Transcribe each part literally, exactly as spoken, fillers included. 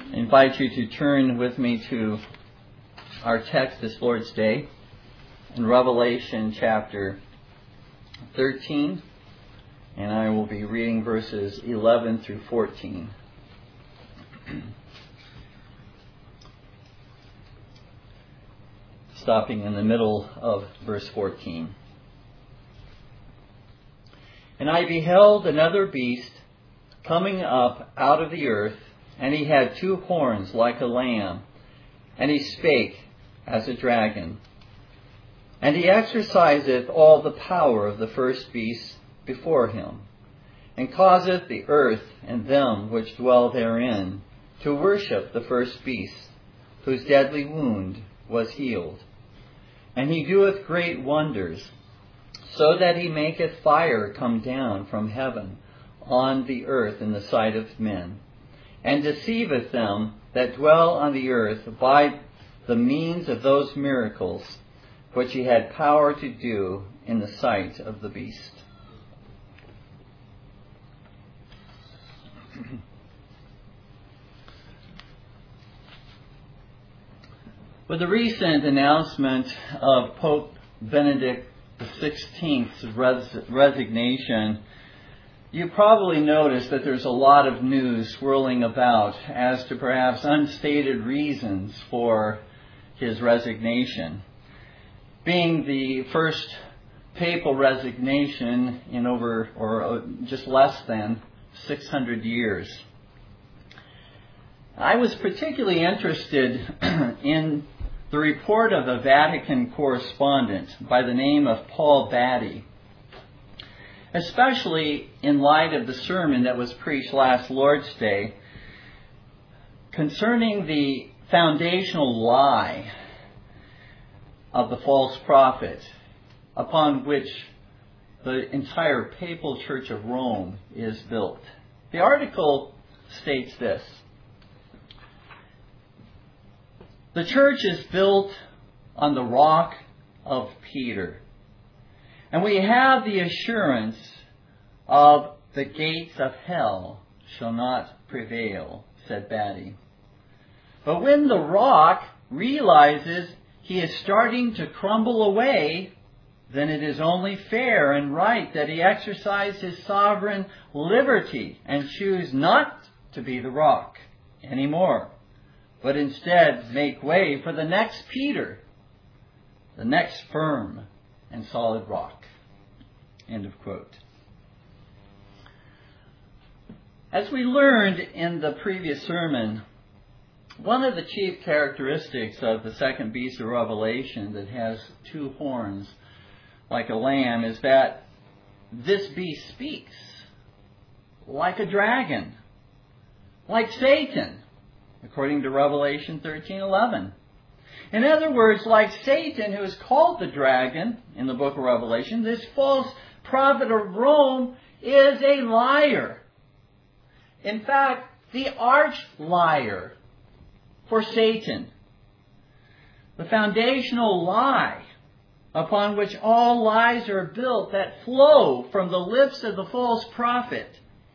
I invite you to turn with me to our text this Lord's Day in Revelation chapter thirteen, and I will be reading verses eleven through fourteen. Stopping in the middle of verse fourteen. And I beheld another beast coming up out of the earth, and he had two horns like a lamb, and he spake as a dragon. And he exerciseth all the power of the first beast before him, and causeth the earth and them which dwell therein to worship the first beast, whose deadly wound was healed. And he doeth great wonders, so that he maketh fire come down from heaven on the earth in the sight of men, and deceiveth them that dwell on the earth by the means of those miracles which he had power to do in the sight of the beast. With the recent announcement of Pope Benedict the sixteenth's res- resignation, you probably noticed that there's a lot of news swirling about as to perhaps unstated reasons for his resignation. Being the first papal resignation in over, or just less than, six hundred years. I was particularly interested in the report of a Vatican correspondent by the name of Paul Batty, especially in light of the sermon that was preached last Lord's Day concerning the foundational lie of the false prophet upon which the entire papal Church of Rome is built. The article states this: the church is built on the rock of Peter, and we have the assurance of the gates of hell shall not prevail, said Batty. But when the rock realizes he is starting to crumble away, then it is only fair and right that he exercise his sovereign liberty and choose not to be the rock anymore, but instead make way for the next Peter, the next firm and solid rock. End of quote. As we learned in the previous sermon, one of the chief characteristics of the second beast of Revelation that has two horns like a lamb is that this beast speaks like a dragon, like Satan, according to Revelation thirteen eleven. In other words, like Satan, who is called the dragon in the book of Revelation, this false prophet of Rome is a liar. In fact, the arch liar for Satan. The foundational lie upon which all lies are built that flow from the lips of the false prophet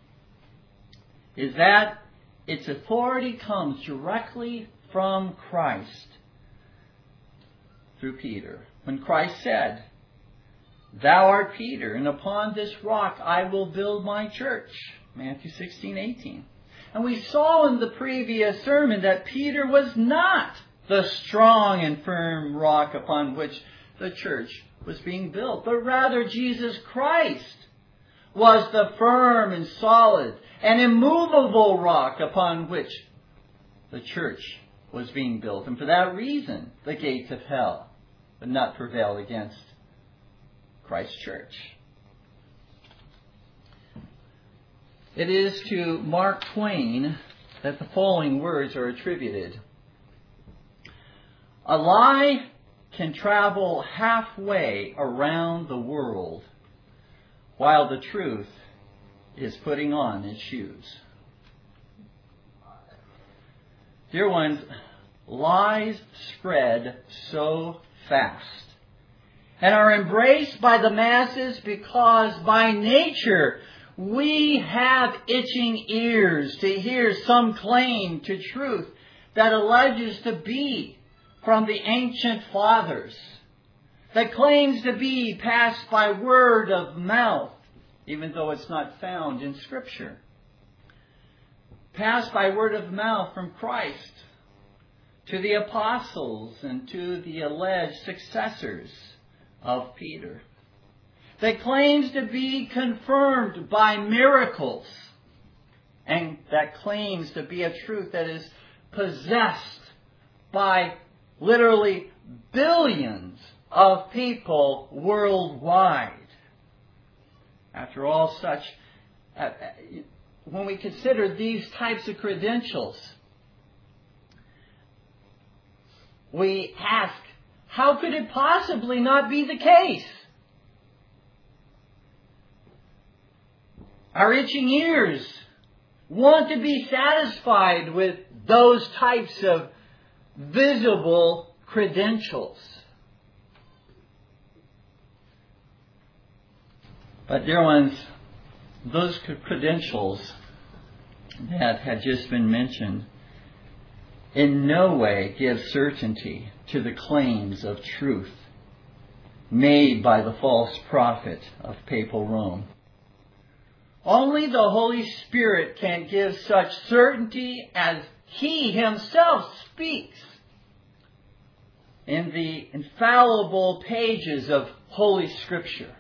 is that its authority comes directly from Christ through Peter. When Christ said, "Thou art Peter, and upon this rock I will build my church," Matthew sixteen eighteen. And we saw in the previous sermon that Peter was not the strong and firm rock upon which the church was being built, but rather Jesus Christ was the firm and solid and immovable rock upon which the church was being built. And for that reason, the gates of hell would not prevail against Christ's church. It is to Mark Twain that the following words are attributed: a lie can travel halfway around the world while the truth is putting on its shoes. Dear ones, lies spread so fast and are embraced by the masses because by nature we have itching ears to hear some claim to truth that alleges to be from the ancient fathers, that claims to be passed by word of mouth, even though it's not found in Scripture. Passed by word of mouth from Christ to the apostles and to the alleged successors of Peter. That claims to be confirmed by miracles, and that claims to be a truth that is possessed by literally billions of people worldwide. After all such, uh, when we consider these types of credentials, we ask, how could it possibly not be the case? Our itching ears want to be satisfied with those types of visible credentials. But dear ones, those credentials that had just been mentioned in no way give certainty to the claims of truth made by the false prophet of papal Rome. Only the Holy Spirit can give such certainty as He Himself speaks in the infallible pages of Holy Scripture.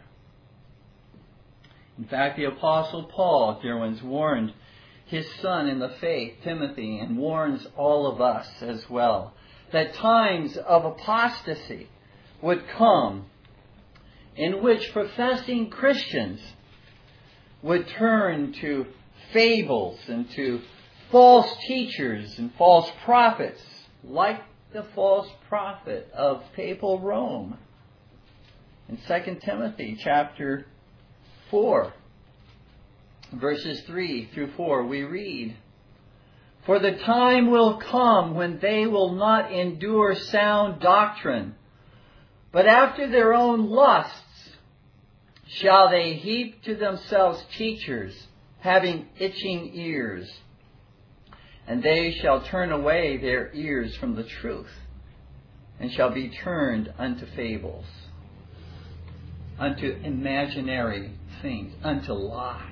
In fact, the Apostle Paul, dear ones, warned his son in the faith, Timothy, and warns all of us as well, that times of apostasy would come in which professing Christians would turn to fables and to false teachers and false prophets, like the false prophet of papal Rome. In Second Timothy chapter four, verses three through four, we read, "For the time will come when they will not endure sound doctrine, but after their own lusts shall they heap to themselves teachers, having itching ears. And they shall turn away their ears from the truth, and shall be turned unto fables," unto imaginary things, unto lies.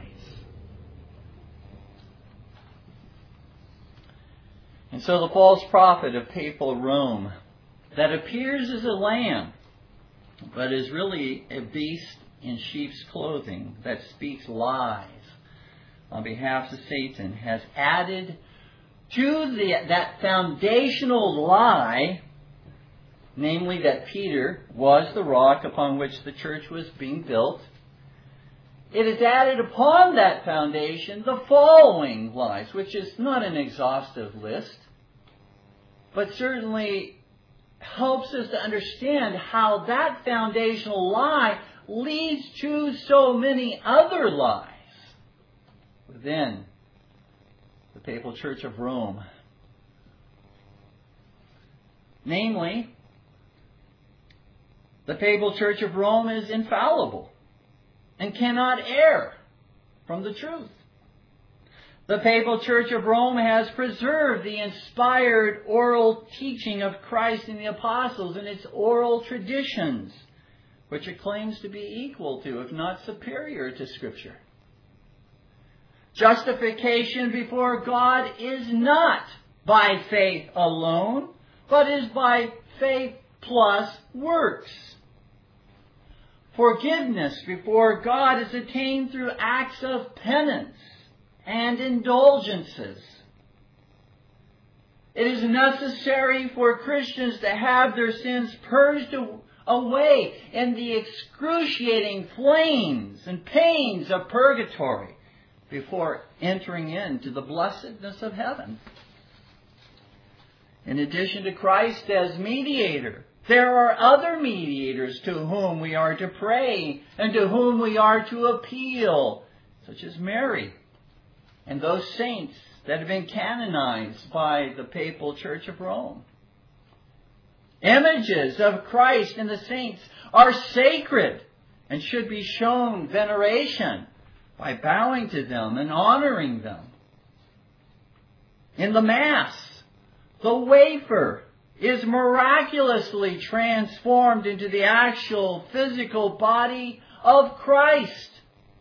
And so the false prophet of papal Rome, that appears as a lamb, but is really a beast in sheep's clothing, that speaks lies on behalf of Satan, has added to the, that foundational lie, namely that Peter was the rock upon which the church was being built. It has added upon that foundation the following lies, which is not an exhaustive list, but certainly helps us to understand how that foundational lie leads to so many other lies within the Papal Church of Rome. Namely, the Papal Church of Rome is infallible and cannot err from the truth. The Papal Church of Rome has preserved the inspired oral teaching of Christ and the apostles in its oral traditions, which it claims to be equal to, if not superior to, Scripture. Justification before God is not by faith alone, but is by faith plus works. Forgiveness before God is attained through acts of penance and indulgences. It is necessary for Christians to have their sins purged away in the excruciating flames and pains of purgatory before entering into the blessedness of heaven. In addition to Christ as mediator, there are other mediators to whom we are to pray and to whom we are to appeal, such as Mary and those saints that have been canonized by the Papal Church of Rome. Images of Christ and the saints are sacred and should be shown veneration by bowing to them and honoring them. In the Mass, the wafer is miraculously transformed into the actual physical body of Christ.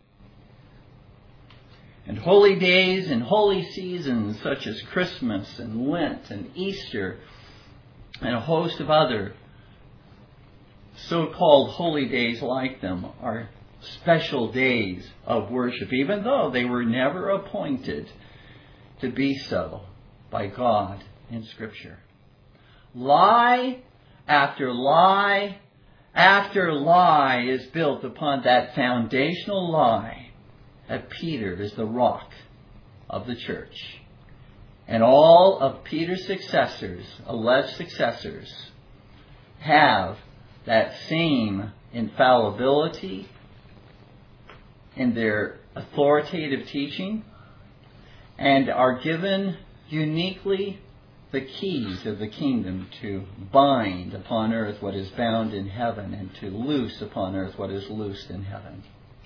And holy days and holy seasons such as Christmas and Lent and Easter and a host of other so-called holy days like them are special days of worship, even though they were never appointed to be so by God in Scripture. Lie after lie after lie is built upon that foundational lie that Peter is the rock of the church. And all of Peter's successors, alleged successors, have that same infallibility in their authoritative teaching and are given uniquely the keys of the kingdom to bind upon earth what is bound in heaven and to loose upon earth what is loosed in heaven.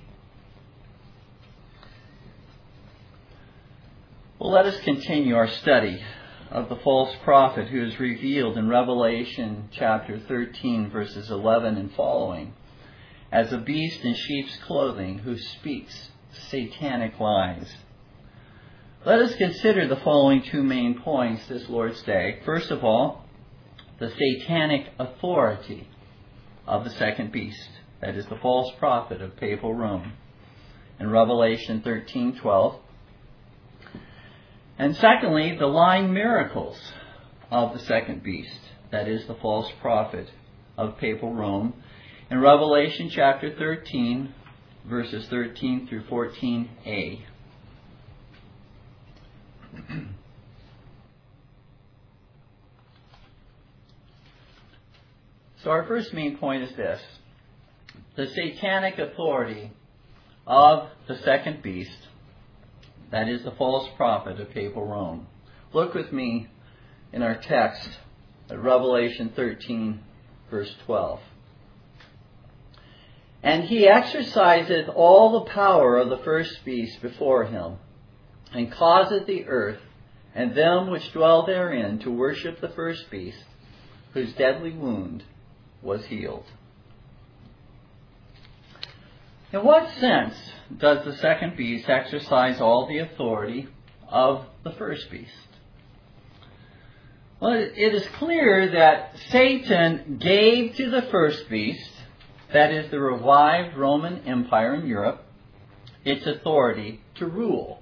Well, let us continue our study of the false prophet who is revealed in Revelation chapter thirteen, verses eleven and following, as a beast in sheep's clothing who speaks satanic lies. Let us consider the following two main points this Lord's Day. First of all, the satanic authority of the second beast, that is the false prophet of papal Rome, in Revelation thirteen twelve. And secondly, the lying miracles of the second beast, that is the false prophet of papal Rome, in Revelation chapter thirteen, verses thirteen through fourteen a. So our first main point is this: the satanic authority of the second beast, that is the false prophet of papal Rome. Look with me in our text at Revelation thirteen, verse twelve. And he exerciseth all the power of the first beast before him, and causeth the earth and them which dwell therein to worship the first beast, whose deadly wound was healed. In what sense does the second beast exercise all the authority of the first beast? Well, it is clear that Satan gave to the first beast, that is the revived Roman Empire in Europe, its authority to rule.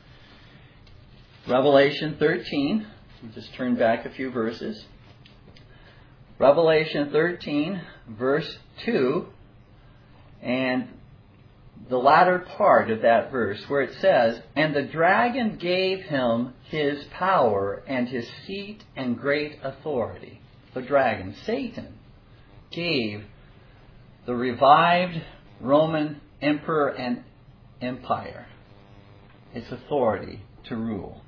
Revelation thirteen, we'll just turn back a few verses. Revelation thirteen, verse two, and the latter part of that verse where it says, and the dragon gave him his power and his seat and great authority. The dragon, Satan, gave the revived Roman emperor and empire its authority to rule.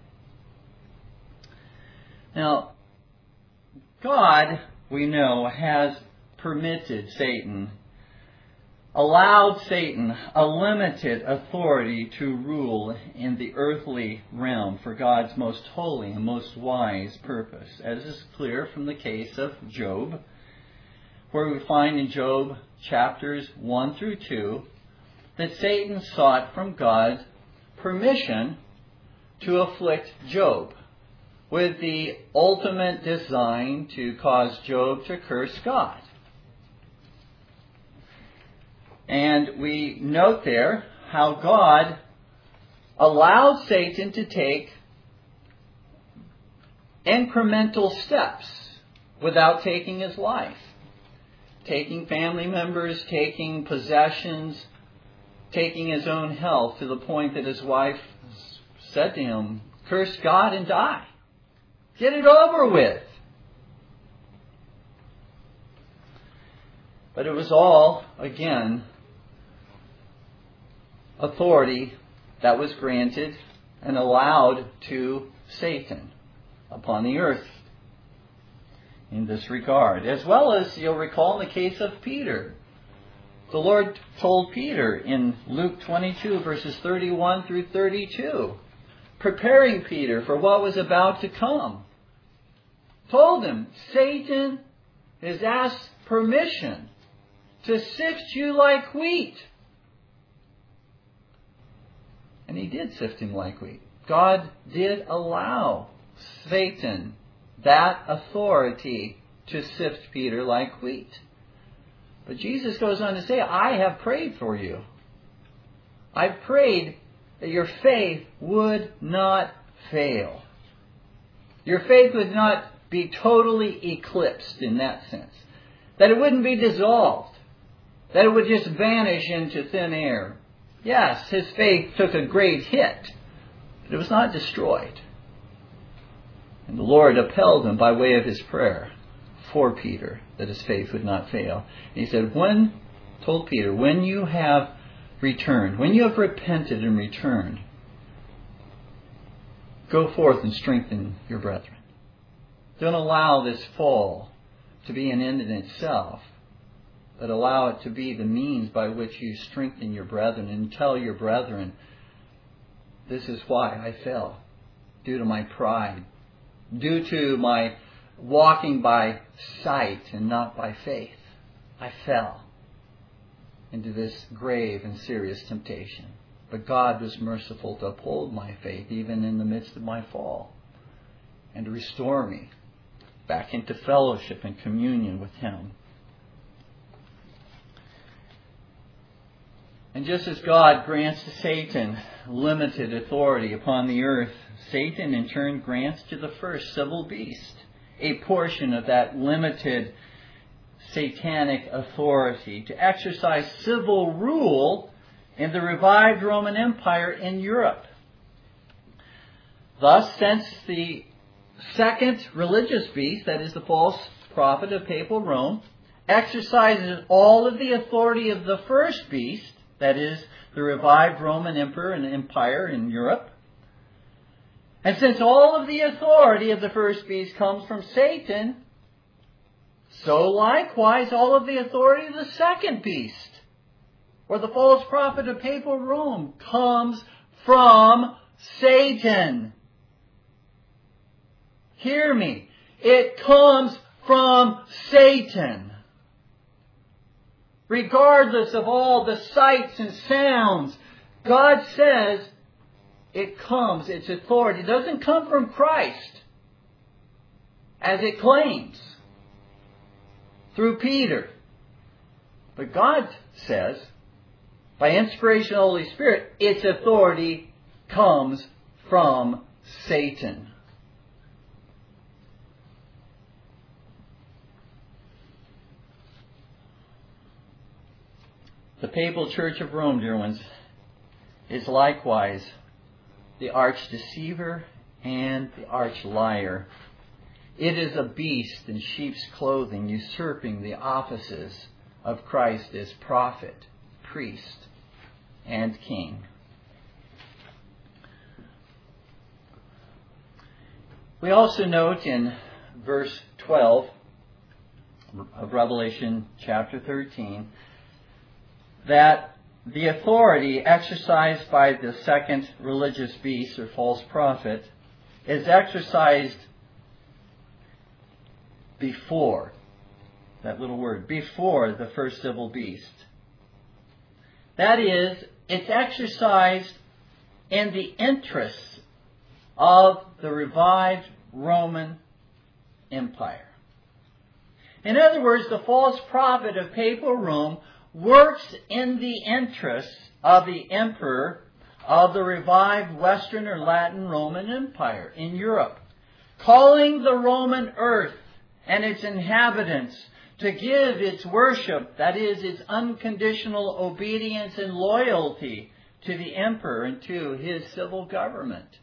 Now, God, we know, has permitted Satan, allowed Satan a limited authority to rule in the earthly realm for God's most holy and most wise purpose, as is clear from the case of Job, where we find in Job chapters one through two that Satan sought from God permission to afflict Job, with the ultimate design to cause Job to curse God. And we note there how God allowed Satan to take incremental steps without taking his life. Taking family members, taking possessions, taking his own health, to the point that his wife said to him, curse God and die. Get it over with. But it was all, again, authority that was granted and allowed to Satan upon the earth in this regard. As well as, you'll recall, in the case of Peter, The Lord told Peter in Luke twenty-two, verses thirty-one through thirty-two, preparing Peter for what was about to come. Told him, Satan has asked permission to sift you like wheat. And he did sift him like wheat. God did allow Satan that authority to sift Peter like wheat. But Jesus goes on to say, I have prayed for you. I've prayed that your faith would not fail. Your faith would not be totally eclipsed in that sense. That it wouldn't be dissolved. That it would just vanish into thin air. Yes, his faith took a great hit, but it was not destroyed. And the Lord upheld him by way of his prayer for Peter, that his faith would not fail. And he said, when, told Peter, when you have returned, when you have repented and returned, go forth and strengthen your brethren. Don't allow this fall to be an end in itself, but allow it to be the means by which you strengthen your brethren and tell your brethren, this is why I fell, due to my pride, due to my walking by sight and not by faith. I fell into this grave and serious temptation. But God was merciful to uphold my faith even in the midst of my fall and to restore me back into fellowship and communion with Him. And just as God grants to Satan limited authority upon the earth, Satan in turn grants to the first civil beast a portion of that limited satanic authority to exercise civil rule in the revived Roman Empire in Europe. Thus, since the second religious beast, that is the false prophet of papal Rome, exercises all of the authority of the first beast, that is the revived Roman emperor and empire in Europe, and since all of the authority of the first beast comes from Satan, so likewise all of the authority of the second beast, or the false prophet of papal Rome, comes from Satan. Hear me. It comes from Satan. Regardless of all the sights and sounds, God says it comes, its authority. It doesn't come from Christ, as it claims, through Peter. But God says, by inspiration of the Holy Spirit, its authority comes from Satan. The Papal Church of Rome, dear ones, is likewise the arch-deceiver and the arch-liar. It is a beast in sheep's clothing, usurping the offices of Christ as prophet, priest, and king. We also note in verse twelve of Revelation chapter thirteen that the authority exercised by the second religious beast or false prophet is exercised before, that little word, before the first civil beast. That is, it's exercised in the interests of the revived Roman Empire. In other words, the false prophet of papal Rome works in the interests of the emperor of the revived Western or Latin Roman Empire in Europe, calling the Roman earth and its inhabitants to give its worship, that is, its unconditional obedience and loyalty to the emperor and to his civil government.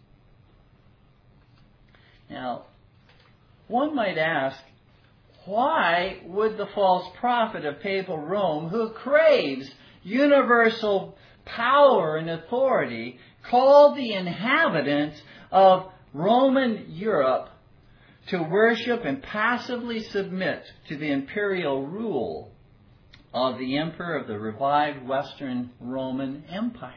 Now, one might ask, why would the false prophet of papal Rome, who craves universal power and authority, call the inhabitants of Roman Europe to worship and passively submit to the imperial rule of the emperor of the revived Western Roman Empire.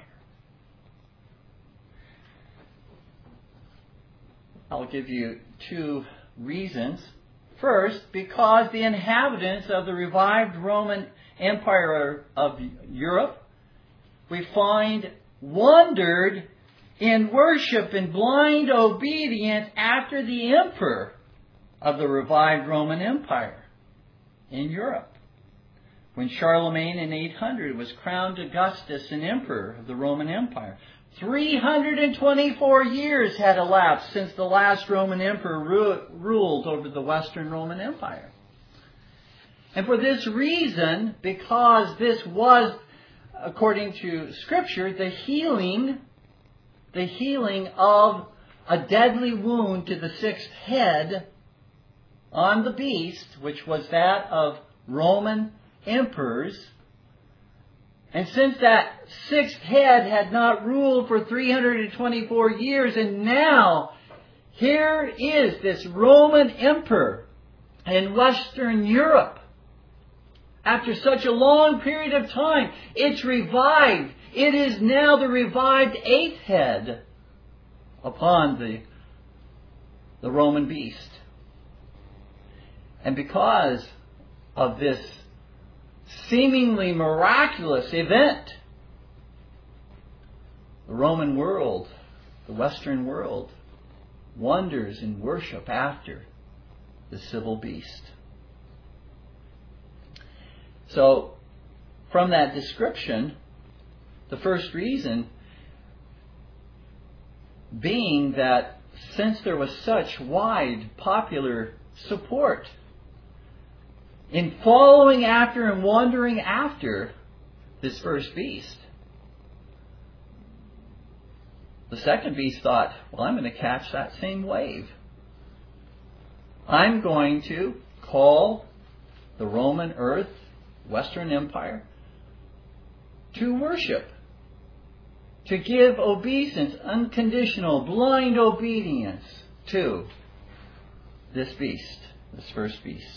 I'll give you two reasons. First, because the inhabitants of the revived Roman Empire of Europe, we find, wandered in worship and blind obedience after the emperor of the revived Roman Empire in Europe. When Charlemagne in eight hundred was crowned Augustus and emperor of the Roman Empire, three hundred twenty-four years had elapsed since the last Roman emperor ru- ruled over the Western Roman Empire. And for this reason, because this was, according to Scripture, the healing, the healing of a deadly wound to the sixth head on the beast, which was that of Roman emperors. And since that sixth head had not ruled for three hundred twenty-four years, and now here is this Roman emperor in Western Europe, after such a long period of time, it's revived. It is now the revived eighth head upon the, the Roman beast. And because of this seemingly miraculous event, the Roman world, the Western world, wonders in worship after the civil beast. So, from that description, the first reason being that since there was such wide popular support in following after and wandering after this first beast, the second beast thought, well, I'm going to catch that same wave. I'm going to call the Roman earth, Western Empire, to worship, to give obeisance, unconditional, blind obedience to this beast, this first beast.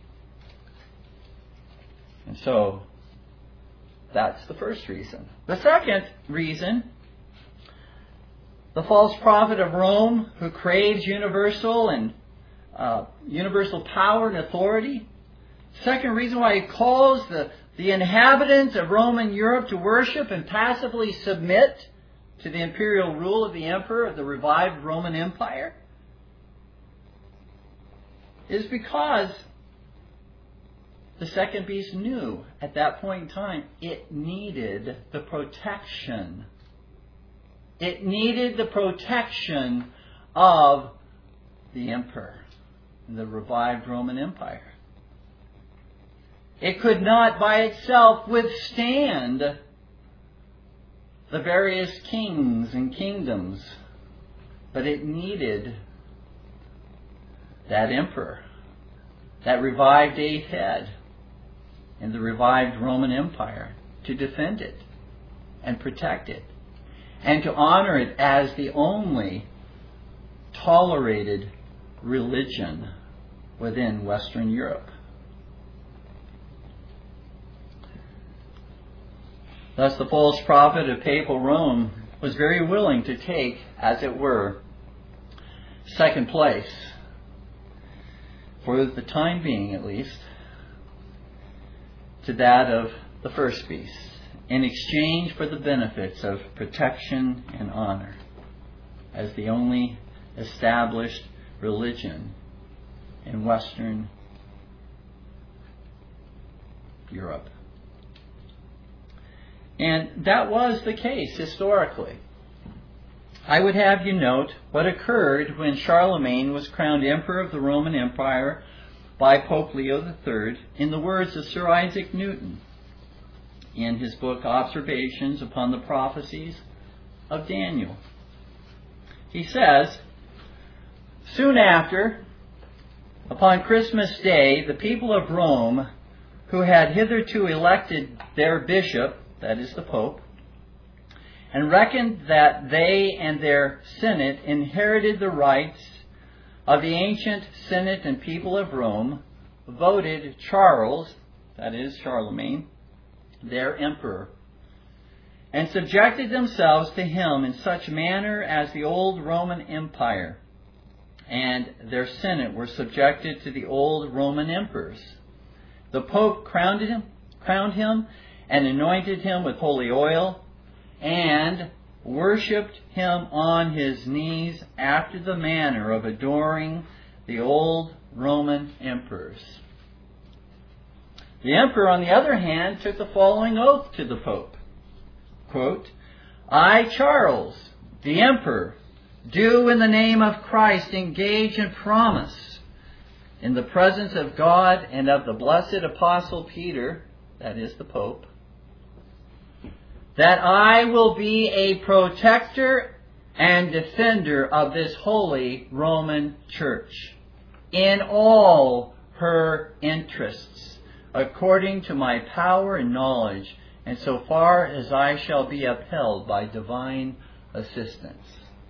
And so, that's the first reason. The second reason, the false prophet of Rome who craves universal and uh, universal power and authority. Second reason why he calls the, the inhabitants of Roman Europe to worship and passively submit to the imperial rule of the emperor of the revived Roman Empire is because the second beast knew at that point in time it needed the protection. It needed the protection of the emperor and the revived Roman Empire. It could not by itself withstand the various kings and kingdoms, but it needed that emperor, that revived eighth head in the revived Roman Empire to defend it and protect it and to honor it as the only tolerated religion within Western Europe. Thus the false prophet of papal Rome was very willing to take, as it were, second place, for the time being at least, to that of the first beast, in exchange for the benefits of protection and honor as the only established religion in Western Europe. And that was the case historically. I would have you note what occurred when Charlemagne was crowned Emperor of the Roman Empire by Pope Leo the Third, in the words of Sir Isaac Newton in his book Observations upon the Prophecies of Daniel. He says, soon after, upon Christmas Day, the people of Rome, who had hitherto elected their bishop, that is the Pope, and reckoned that they and their Senate inherited the rights of the ancient Senate and people of Rome, voted Charles, that is Charlemagne, their emperor, and subjected themselves to him in such manner as the old Roman Empire and their Senate were subjected to the old Roman emperors. The Pope crowned him, crowned him and anointed him with holy oil, and worshipped him on his knees after the manner of adoring the old Roman emperors. The emperor, on the other hand, took the following oath to the Pope. Quote, I, Charles, the emperor, do in the name of Christ engage and promise in the presence of God and of the blessed apostle Peter, that is the Pope, that I will be a protector and defender of this holy Roman Church in all her interests, according to my power and knowledge, and so far as I shall be upheld by divine assistance.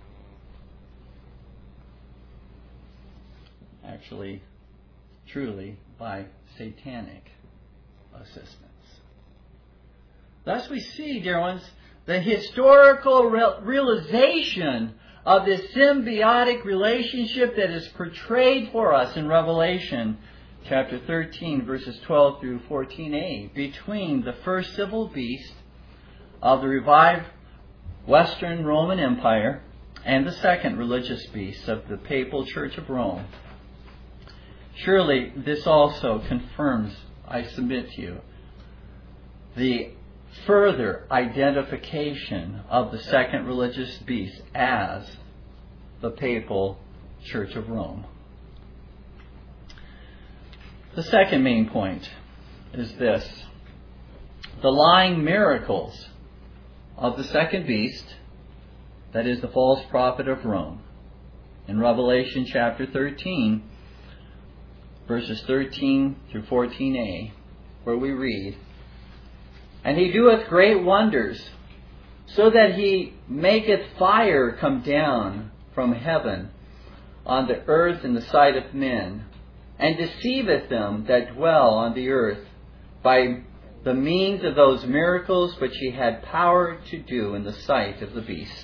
Actually, truly, by satanic assistance. Thus we see, dear ones, the historical realization of this symbiotic relationship that is portrayed for us in Revelation chapter thirteen, verses twelve through fourteen a, between the first civil beast of the revived Western Roman Empire and the second religious beast of the Papal Church of Rome. Surely this also confirms, I submit to you, the further identification of the second religious beast as the Papal Church of Rome. The second main point is this. The lying miracles of the second beast, that is the false prophet of Rome. In Revelation chapter thirteen, verses thirteen through fourteen a, where we read, And he doeth great wonders, so that he maketh fire come down from heaven on the earth in the sight of men, and deceiveth them that dwell on the earth by the means of those miracles which he had power to do in the sight of the beast.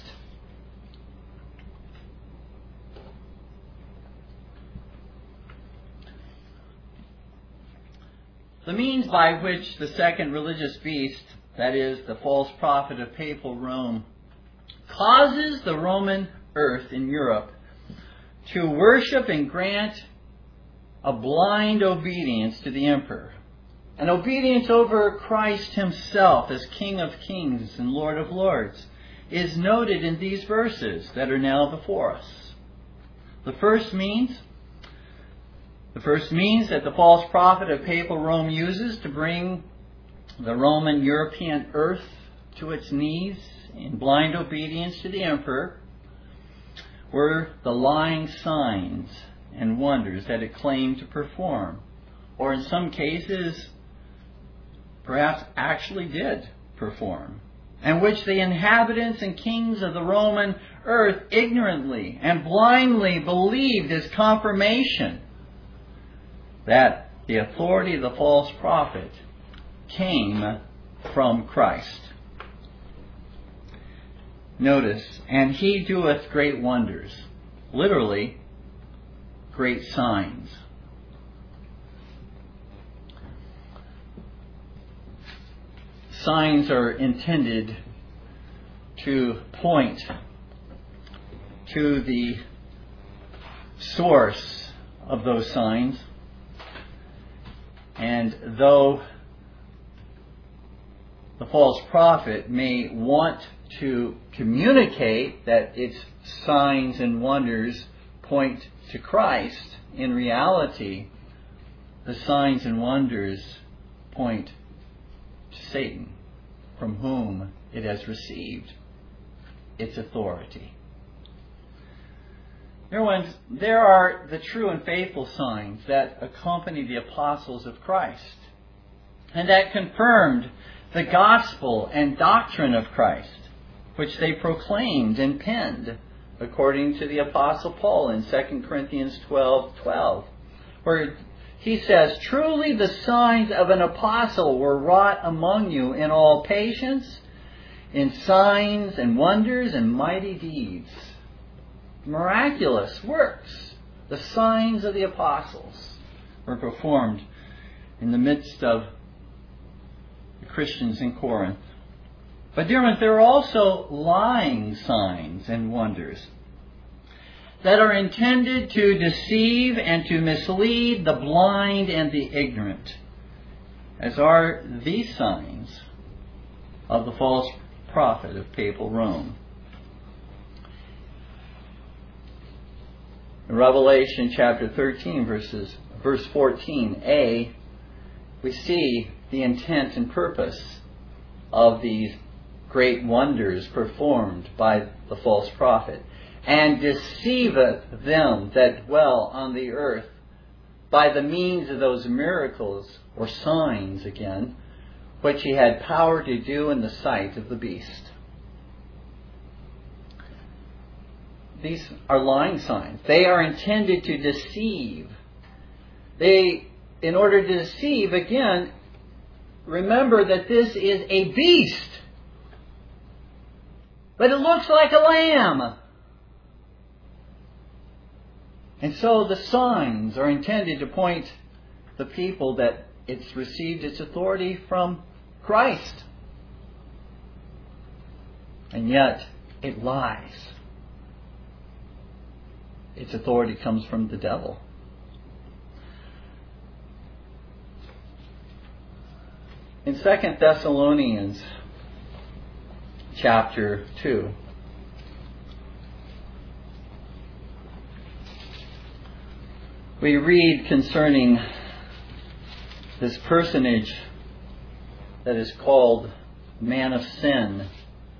The means by which the second religious beast, that is, the false prophet of Papal Rome, causes the Roman earth in Europe to worship and grant a blind obedience to the emperor, an obedience over Christ himself as King of Kings and Lord of Lords, is noted in these verses that are now before us. The first means The first means that the false prophet of Papal Rome uses to bring the Roman European earth to its knees in blind obedience to the emperor were the lying signs and wonders that it claimed to perform, or in some cases perhaps actually did perform, and which the inhabitants and kings of the Roman earth ignorantly and blindly believed as confirmation that the authority of the false prophet came from Christ. Notice, and he doeth great wonders. Literally, great signs. Signs are intended to point to the source of those signs. And though the false prophet may want to communicate that its signs and wonders point to Christ, in reality, the signs and wonders point to Satan, from whom it has received its authority. Dear ones, there are the true and faithful signs that accompany the apostles of Christ, and that confirmed the gospel and doctrine of Christ, which they proclaimed and penned, according to the apostle Paul in Second Corinthians twelve twelve, where he says, "Truly the signs of an apostle were wrought among you in all patience, in signs and wonders and mighty deeds." Miraculous works. The signs of the apostles were performed in the midst of the Christians in Corinth. But dear ones, there are also lying signs and wonders that are intended to deceive and to mislead the blind and the ignorant, as are these signs of the false prophet of papal Rome. In Revelation chapter thirteen, verses, verse fourteen a, we see the intent and purpose of these great wonders performed by the false prophet. "And deceiveth them that dwell on the earth by the means of those miracles," or signs again, "which he had power to do in the sight of the beast." These are lying signs. They are intended to deceive. They, in order to deceive, again, remember that this is a beast. But it looks like a lamb. And so the signs are intended to point the people that it's received its authority from Christ. And yet it lies. Its authority comes from the devil. In Second Thessalonians chapter two, we read concerning this personage that is called man of sin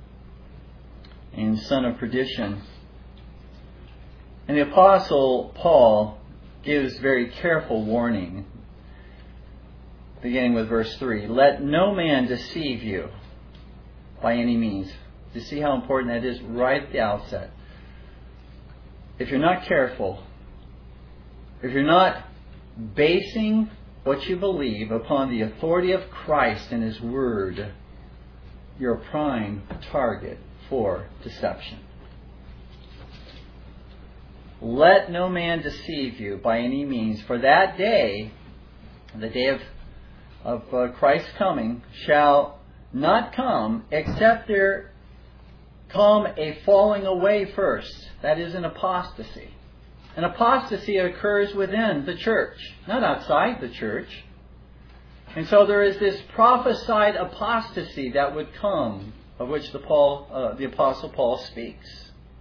and son of perdition. And the Apostle Paul gives very careful warning, beginning with verse three. "Let no man deceive you by any means." You see how important that is right at the outset. If you're not careful, if you're not basing what you believe upon the authority of Christ and His Word, you're a prime target for deception. "Let no man deceive you by any means, for that day," the day of, of uh, Christ's coming, "shall not come except there come a falling away first." That is an apostasy. An apostasy occurs within the church, not outside the church. And so there is this prophesied apostasy that would come, of which the, Paul, uh, the Apostle Paul speaks.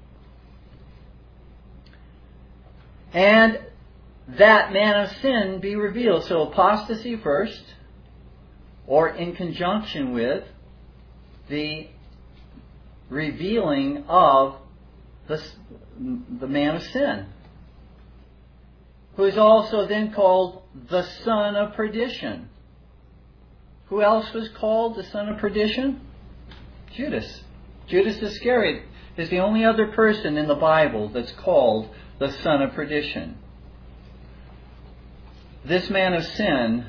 "And that man of sin be revealed." So apostasy first, or in conjunction with the revealing of the, the man of sin, who is also then called the son of perdition. Who else was called the son of perdition? Judas. Judas Iscariot is the only other person in the Bible that's called the son of perdition. This man of sin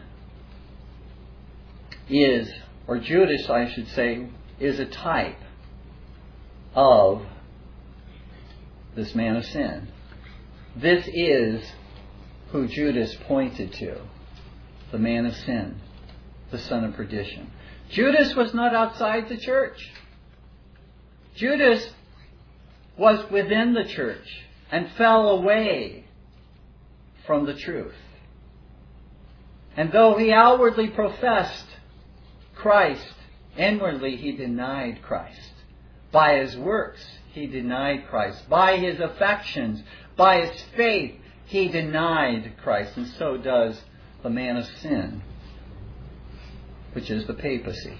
is, or Judas I should say, is a type of this man of sin. This is who Judas pointed to, the man of sin, the son of perdition. Judas was not outside the church. Judas was within the church and fell away from the truth. And though he outwardly professed Christ, inwardly he denied Christ. By his works, he denied Christ. By his affections, by his faith, he denied Christ. And so does the man of sin, which is the papacy.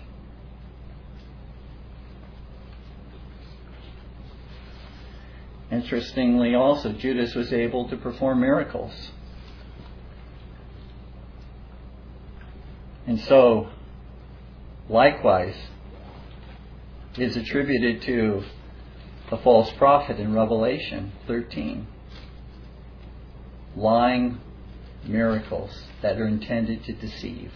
Interestingly also, Judas was able to perform miracles. And so, likewise, is attributed to the false prophet in Revelation thirteen. Lying miracles that are intended to deceive.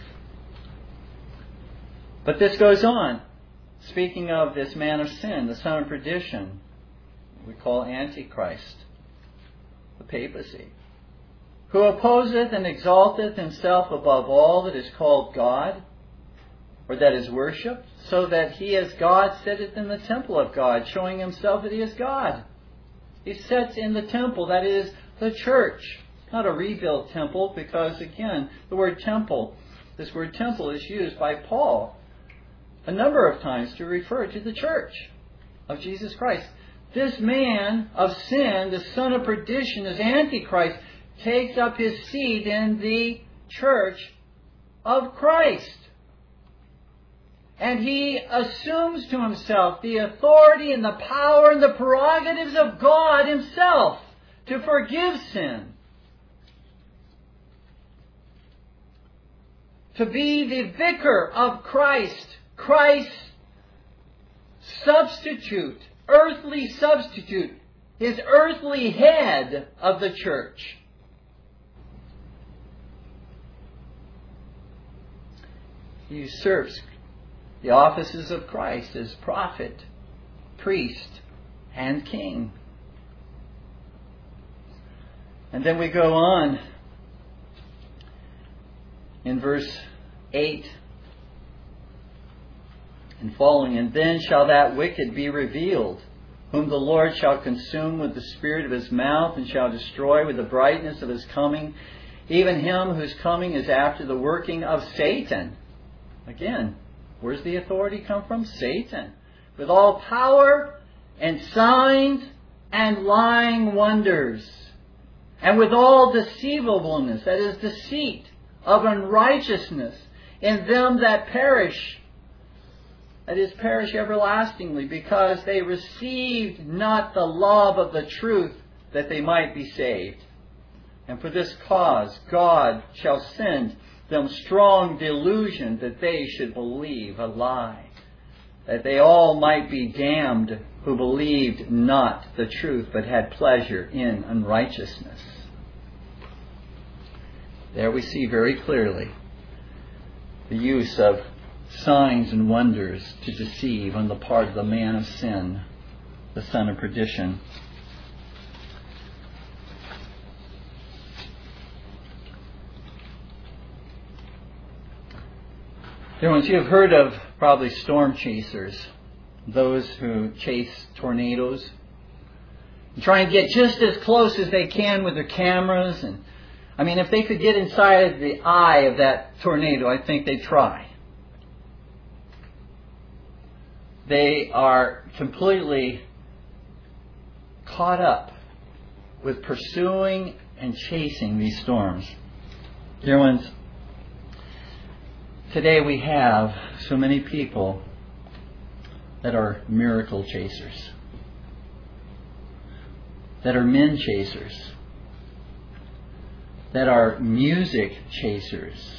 But this goes on. Speaking of this man of sin, the son of perdition, we call Antichrist, the papacy, who opposeth and exalteth himself above all that is called God, or that is worshipped, so that he as God sitteth in the temple of God, showing himself that he is God. He sits in the temple, that is, the church. Not a rebuilt temple, because again, the word temple, this word temple is used by Paul a number of times to refer to the church of Jesus Christ. This man of sin, the son of perdition, as Antichrist, takes up his seat in the church of Christ. And he assumes to himself the authority and the power and the prerogatives of God himself to forgive sin. To be the vicar of Christ, Christ's substitute, earthly substitute, his earthly head of the church. He usurps the offices of Christ as prophet, priest, and king. And then we go on in verse eight and following. And then shall that wicked be revealed, whom the Lord shall consume with the spirit of his mouth, and shall destroy with the brightness of his coming, even him whose coming is after the working of Satan. Again, where's the authority come from? Satan. With all power and signs and lying wonders, and with all deceivableness, that is, deceit of unrighteousness, in them that perish, that is, perish everlastingly, because they received not the love of the truth, that they might be saved. And for this cause God shall send them strong delusion, that they should believe a lie, that they all might be damned who believed not the truth, but had pleasure in unrighteousness. There we see very clearly the use of signs and wonders to deceive on the part of the man of sin, the son of perdition. Dear ones, you have heard of probably storm chasers, those who chase tornadoes, and try and get just as close as they can with their cameras. And I mean, if they could get inside the eye of that tornado, I think they'd try. They are completely caught up with pursuing and chasing these storms. Dear ones, today we have so many people that are miracle chasers, that are men chasers, that are music chasers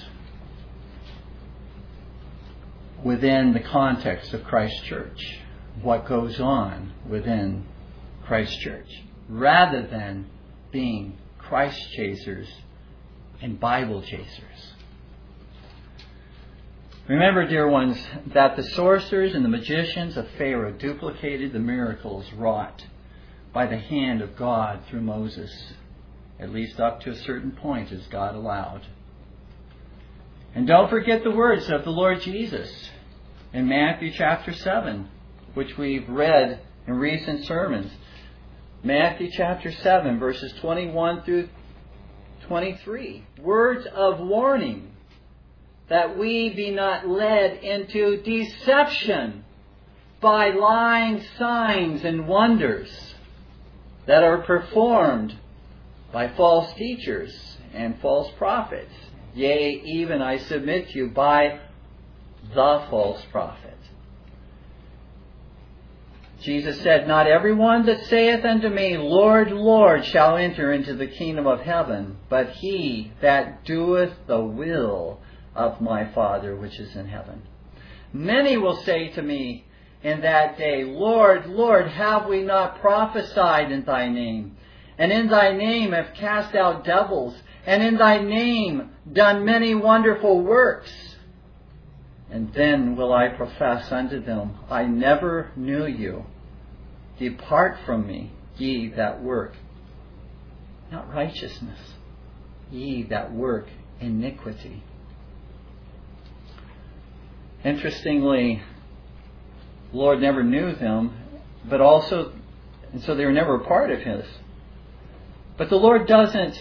within the context of Christ's church, what goes on within Christ's church, rather than being Christ chasers and Bible chasers. Remember, dear ones, that the sorcerers and the magicians of Pharaoh duplicated the miracles wrought by the hand of God through Moses, at least up to a certain point as God allowed. And don't forget the words of the Lord Jesus in Matthew chapter seven, which we've read in recent sermons. Matthew chapter seven, verses twenty-one through twenty-three. Words of warning, that we be not led into deception by lying signs and wonders that are performed by false teachers and false prophets. Yea, even I submit to you, by the false prophet. Jesus said, not every one that saith unto me, Lord, Lord, shall enter into the kingdom of heaven, but he that doeth the will of my Father which is in heaven. Many will say to me in that day, Lord, Lord, have we not prophesied in thy name? And in thy name have cast out devils, and in thy name done many wonderful works. And then will I profess unto them, I never knew you. Depart from me, ye that work not righteousness, ye that work iniquity. Interestingly, the Lord never knew them, but also, and so they were never a part of His. But the Lord doesn't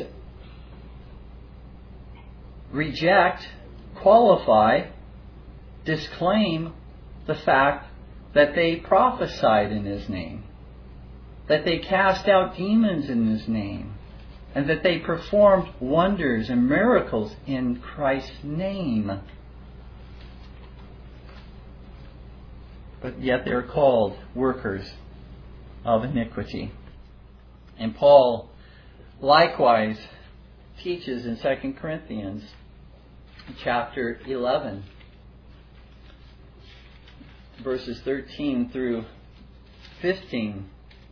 reject, qualify, disclaim the fact that they prophesied in His name, that they cast out demons in His name, and that they performed wonders and miracles in Christ's name. But yet they're called workers of iniquity. And Paul likewise teaches in Second Corinthians chapter eleven, verses thirteen through fifteen.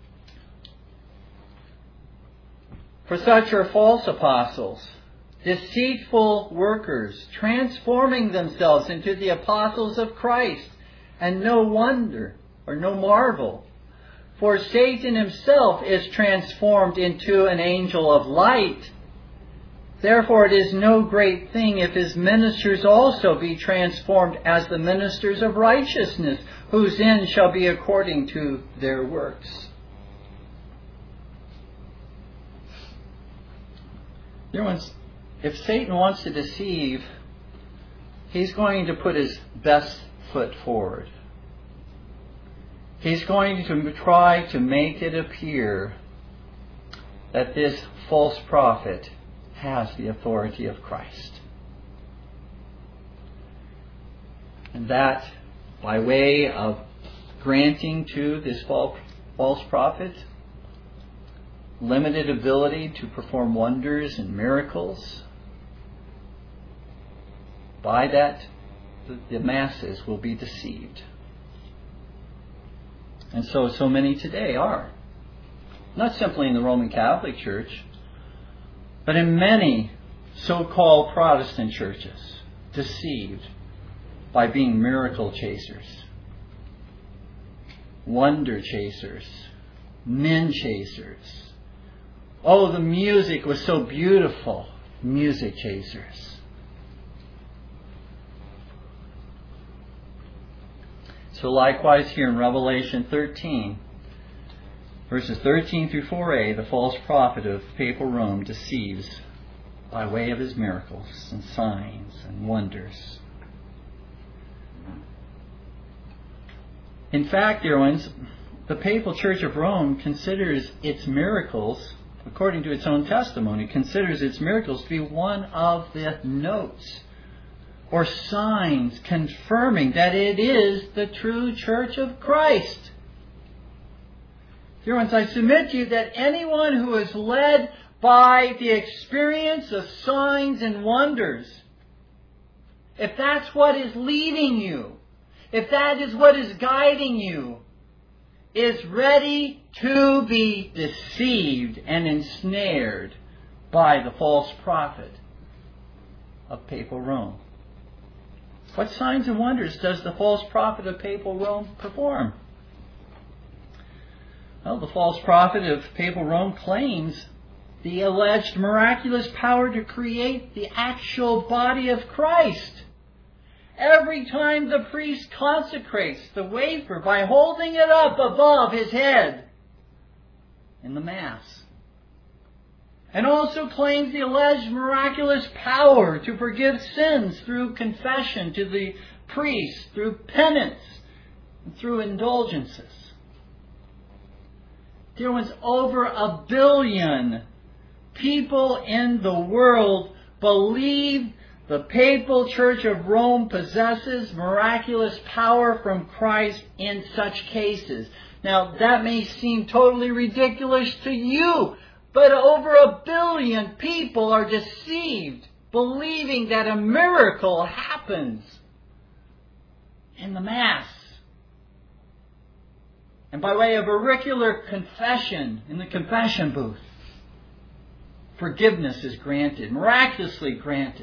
For such are false apostles, deceitful workers, transforming themselves into the apostles of Christ. And no wonder, or no marvel, for Satan himself is transformed into an angel of light. Therefore it is no great thing if his ministers also be transformed as the ministers of righteousness, whose end shall be according to their works. Dear ones, if Satan wants to deceive, he's going to put his best foot forward. He's going to try to make it appear that this false prophet has the authority of Christ. And that, by way of granting to this false prophet limited ability to perform wonders and miracles, by that the masses will be deceived. And so, so many today are. Not simply in the Roman Catholic Church, but in many so-called Protestant churches, deceived by being miracle chasers, wonder chasers, men chasers. Oh, the music was so beautiful, music chasers. So likewise here in Revelation thirteen, verses thirteen through four a, the false prophet of papal Rome deceives by way of his miracles and signs and wonders. In fact, dear ones, the papal Church of Rome considers its miracles, according to its own testimony, considers its miracles to be one of the notes or signs confirming that it is the true Church of Christ. Dear ones, I submit to you that anyone who is led by the experience of signs and wonders, if that's what is leading you, if that is what is guiding you, is ready to be deceived and ensnared by the false prophet of papal Rome. What signs and wonders does the false prophet of papal Rome perform? Well, the false prophet of papal Rome claims the alleged miraculous power to create the actual body of Christ. Every time the priest consecrates the wafer by holding it up above his head in the Mass. And also claims the alleged miraculous power to forgive sins through confession to the priest, through penance, and through indulgences. Dear ones, over a billion people in the world believe the papal Church of Rome possesses miraculous power from Christ in such cases. Now, that may seem totally ridiculous to you, but over a billion people are deceived, believing that a miracle happens in the Mass. And by way of auricular confession in the confession booth. forgiveness is granted, miraculously granted.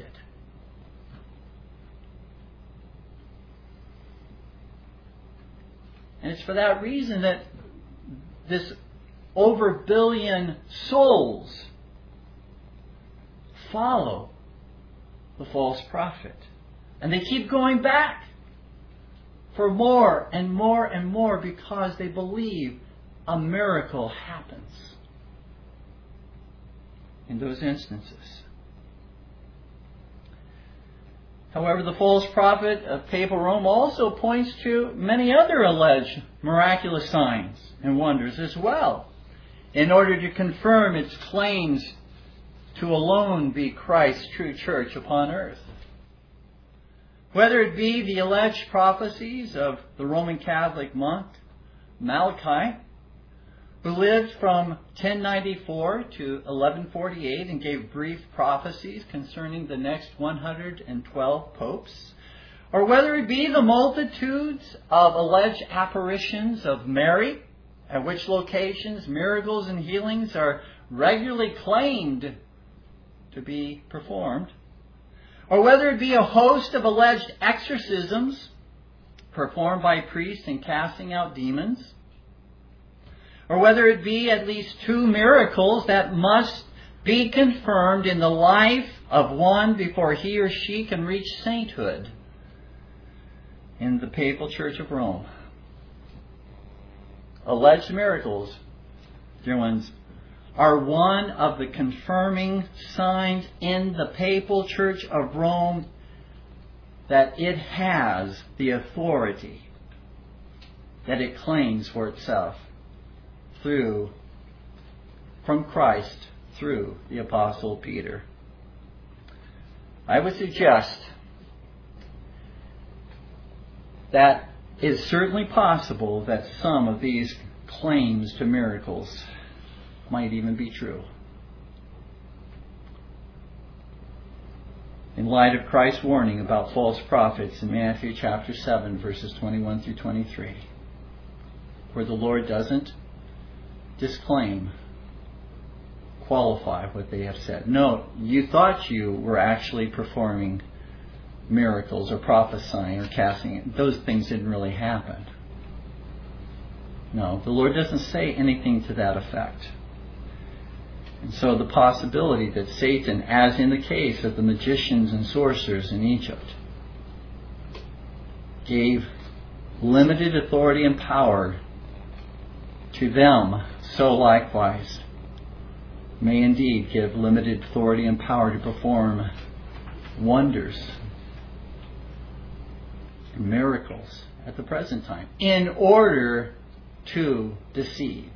And it's for that reason that this over billion souls follow the false prophet. And they keep going back for more and more and more because they believe a miracle happens in those instances. However, the false prophet of papal Rome also points to many other alleged miraculous signs and wonders as well, in order to confirm its claims to alone be Christ's true church upon earth. Whether it be the alleged prophecies of the Roman Catholic monk Malachi, who lived from ten ninety-four to eleven forty-eight and gave brief prophecies concerning the next one hundred twelve popes, or whether it be the multitudes of alleged apparitions of Mary, at which locations miracles and healings are regularly claimed to be performed, or whether it be a host of alleged exorcisms performed by priests in casting out demons, or whether it be at least two miracles that must be confirmed in the life of one before he or she can reach sainthood in the Papal Church of Rome. Alleged miracles, dear ones, are one of the confirming signs in the Papal Church of Rome that it has the authority that it claims for itself through, from Christ through the Apostle Peter. I would suggest that it is certainly possible that some of these claims to miracles might even be true. In light of Christ's warning about false prophets in Matthew chapter seven, verses twenty-one through twenty-three, where the Lord doesn't disclaim, qualify what they have said. No, you thought you were actually performing miracles or prophesying or casting it. Those things didn't really happen. No, the Lord doesn't say anything to that effect. And so the possibility that Satan, as in the case of the magicians and sorcerers in Egypt, gave limited authority and power to them, so likewise may indeed give limited authority and power to perform wonders, miracles at the present time, in order to deceive.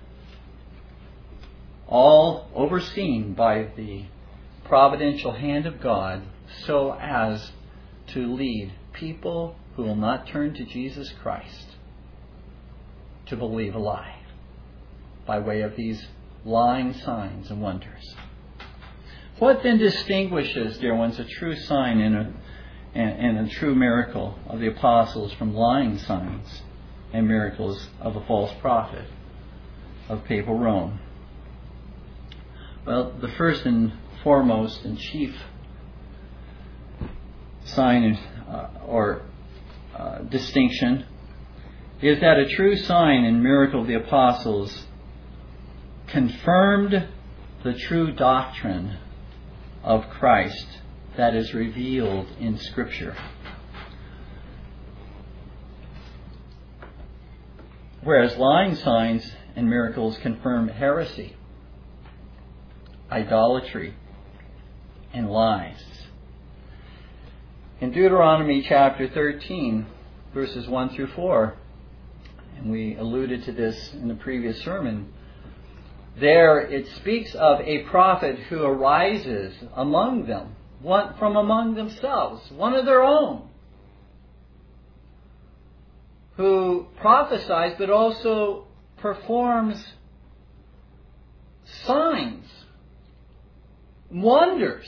All overseen by the providential hand of God, so as to lead people who will not turn to Jesus Christ to believe a lie by way of these lying signs and wonders. What then distinguishes, dear ones, a true sign and a, and, and a true miracle of the apostles from lying signs and miracles of a false prophet of papal Rome? Well, the first and foremost and chief sign uh, or uh, distinction is that a true sign and miracle of the apostles confirmed the true doctrine of Christ that is revealed in Scripture. Whereas lying signs and miracles confirm heresy, idolatry, and lies. In Deuteronomy chapter thirteen, verses one through four, and we alluded to this in the previous sermon, there it speaks of a prophet who arises among them, one from among themselves, one of their own, who prophesies but also performs signs, wonders,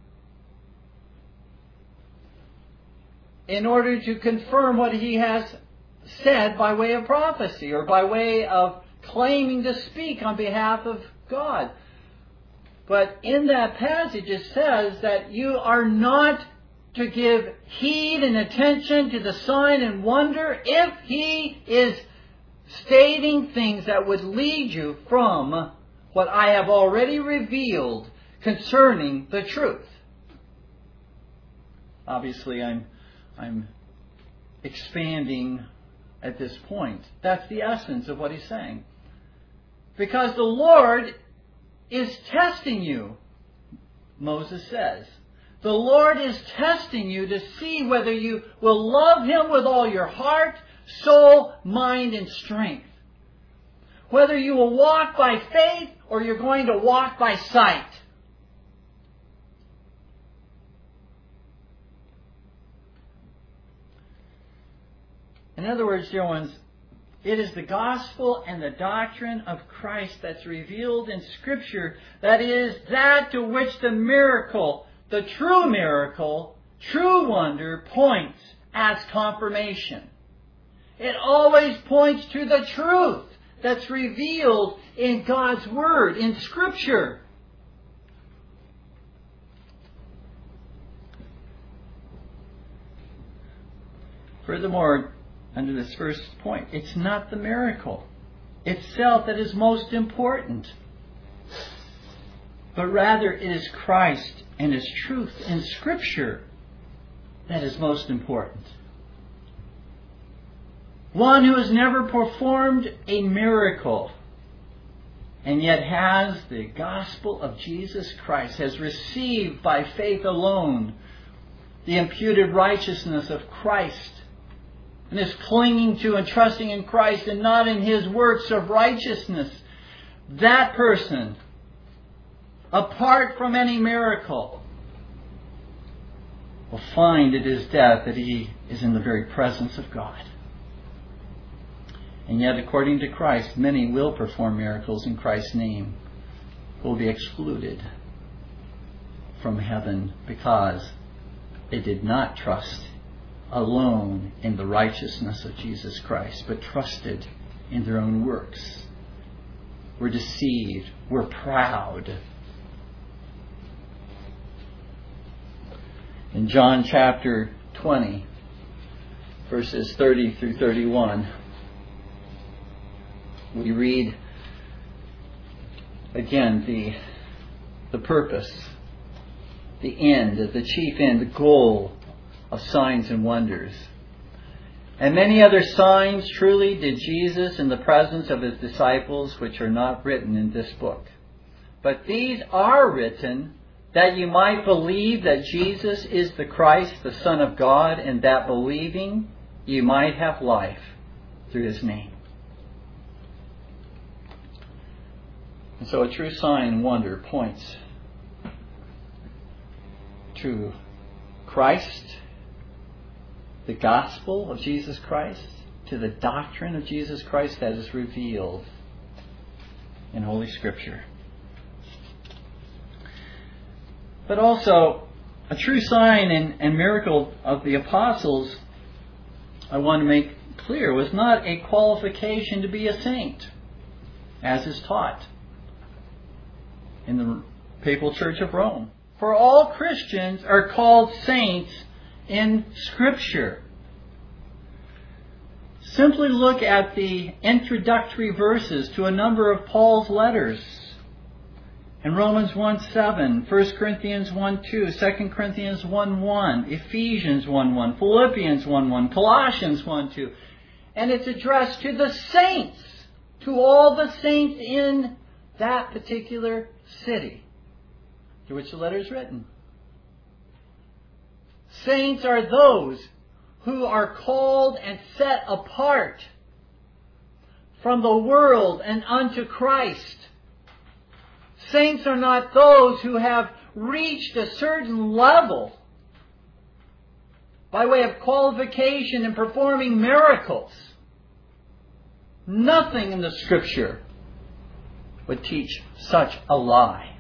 in order to confirm what he has said by way of prophecy or by way of claiming to speak on behalf of God. But in that passage it says that you are not to give heed and attention to the sign and wonder if he is stating things that would lead you from what I have already revealed concerning the truth. Obviously, I'm, I'm expanding at this point. That's the essence of what he's saying. Because the Lord is testing you, Moses says. The Lord is testing you to see whether you will love Him with all your heart, soul, mind, and strength. Whether you will walk by faith or you're going to walk by sight. In other words, dear ones, it is the gospel and the doctrine of Christ that's revealed in Scripture that is that to which the miracle, the true miracle, true wonder points as confirmation. It always points to the truth that's revealed in God's Word, in Scripture. Furthermore, under this first point, it's not the miracle itself that is most important, but rather it is Christ and His truth in Scripture that is most important. One who has never performed a miracle and yet has the gospel of Jesus Christ, has received by faith alone the imputed righteousness of Christ, and is clinging to and trusting in Christ and not in his works of righteousness, that person, apart from any miracle, will find at his death that he is in the very presence of God. And yet, according to Christ, many will perform miracles in Christ's name, who will be excluded from heaven because they did not trust alone in the righteousness of Jesus Christ, but trusted in their own works. Were deceived, were proud. In John chapter twenty, verses thirty through thirty-one, we read again the, the purpose, the end, the chief end, the goal of signs and wonders. And many other signs truly did Jesus in the presence of His disciples, which are not written in this book. But these are written that you might believe that Jesus is the Christ, the Son of God, and that believing you might have life through His name. And so a true sign and wonder points to Christ, the gospel of Jesus Christ, to the doctrine of Jesus Christ that is revealed in Holy Scripture. But also, a true sign and, and miracle of the apostles, I want to make clear, was not a qualification to be a saint, as is taught in the Papal Church of Rome. For all Christians are called saints in Scripture. Simply look at the introductory verses to a number of Paul's letters. In Romans one seven, First Corinthians one two, Second Corinthians one one, Ephesians one one, Philippians one one, Colossians one two. And it's addressed to the saints, to all the saints in that particular city to which the letter is written. Saints are those who are called and set apart from the world and unto Christ. Saints are not those who have reached a certain level by way of qualification in performing miracles. Nothing in the Scripture would teach such a lie.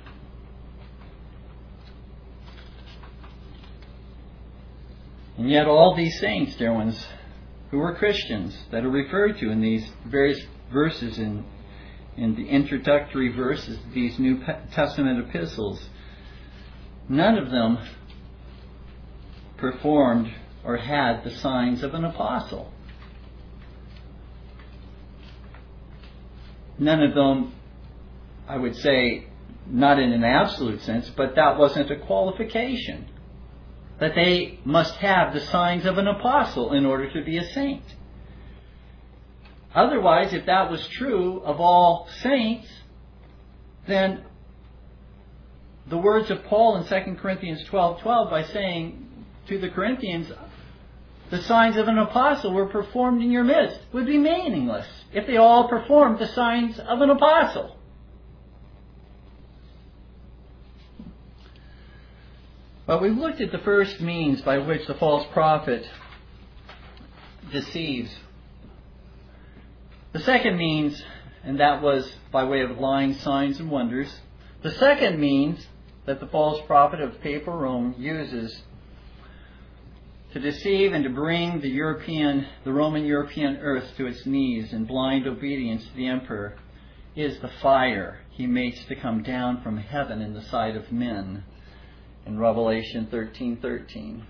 And yet all these saints, dear ones, who were Christians, that are referred to in these various verses in, in the introductory verses of these New Testament epistles, none of them performed or had the signs of an apostle. None of them, I would say, not in an absolute sense, but that wasn't a qualification, that they must have the signs of an apostle in order to be a saint. Otherwise, if that was true of all saints, then the words of Paul in Second Corinthians twelve twelve, by saying to the Corinthians, the signs of an apostle were performed in your midst, would be meaningless if they all performed the signs of an apostle. But we've looked at the first means by which the false prophet deceives. The second means, and that was by way of lying signs and wonders, the second means that the false prophet of Papal Rome uses to deceive and to bring the European, the Roman European earth to its knees in blind obedience to the emperor is the fire he makes to come down from heaven in the sight of men in Revelation thirteen thirteen.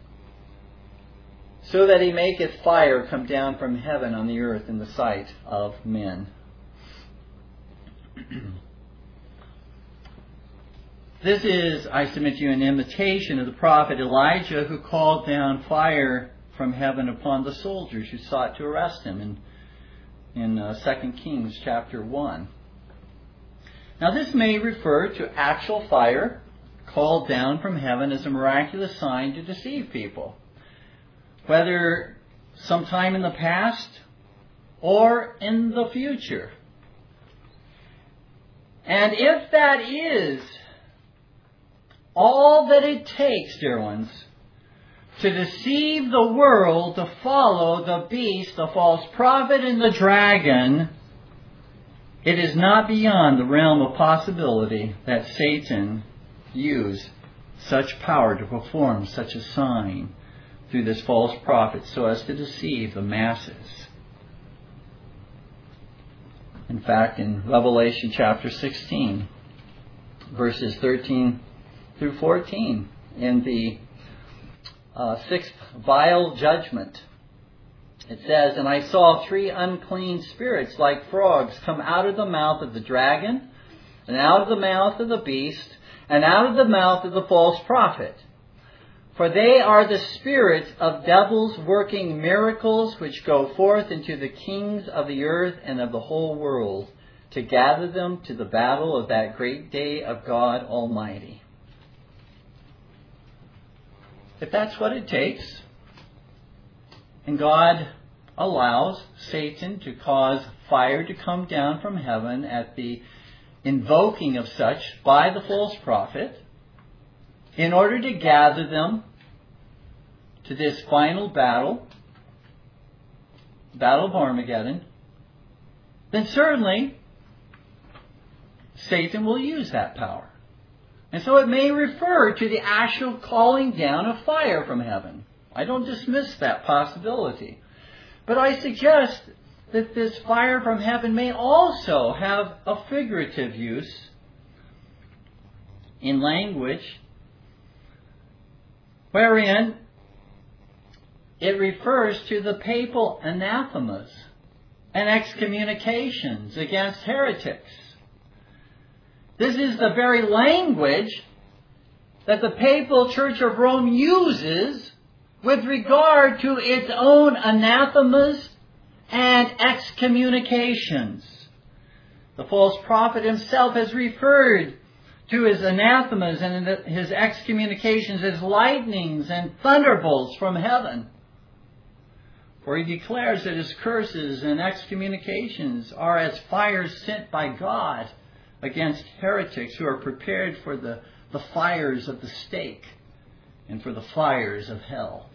So that he maketh fire come down from heaven on the earth in the sight of men. This is, I submit to you, an imitation of the prophet Elijah, who called down fire from heaven upon the soldiers who sought to arrest him in, in uh, Second Kings chapter one. Now this may refer to actual fire called down from heaven as a miraculous sign to deceive people, whether sometime in the past or in the future. And if that is all that it takes, dear ones, to deceive the world to follow the beast, the false prophet, and the dragon, it is not beyond the realm of possibility that Satan use such power to perform such a sign through this false prophet so as to deceive the masses. In fact, in Revelation chapter sixteen, verses thirteen through fourteen, in the uh, sixth vial judgment, it says, "And I saw three unclean spirits like frogs come out of the mouth of the dragon, and out of the mouth of the beast, and out of the mouth of the false prophet. For they are the spirits of devils working miracles, which go forth into the kings of the earth and of the whole world, to gather them to the battle of that great day of God Almighty." If that's what it takes, and God allows Satan to cause fire to come down from heaven at the invoking of such by the false prophet, in order to gather them to this final battle, Battle of Armageddon, then certainly Satan will use that power. And so it may refer to the actual calling down of fire from heaven. I don't dismiss that possibility. But I suggest that this fire from heaven may also have a figurative use in language wherein it refers to the papal anathemas and excommunications against heretics. This is the very language that the Papal Church of Rome uses with regard to its own anathemas and excommunications. The false prophet himself has referred to his anathemas and his excommunications as lightnings and thunderbolts from heaven. For he declares that his curses and excommunications are as fires sent by God against heretics who are prepared for the, the fires of the stake and for the fires of hell.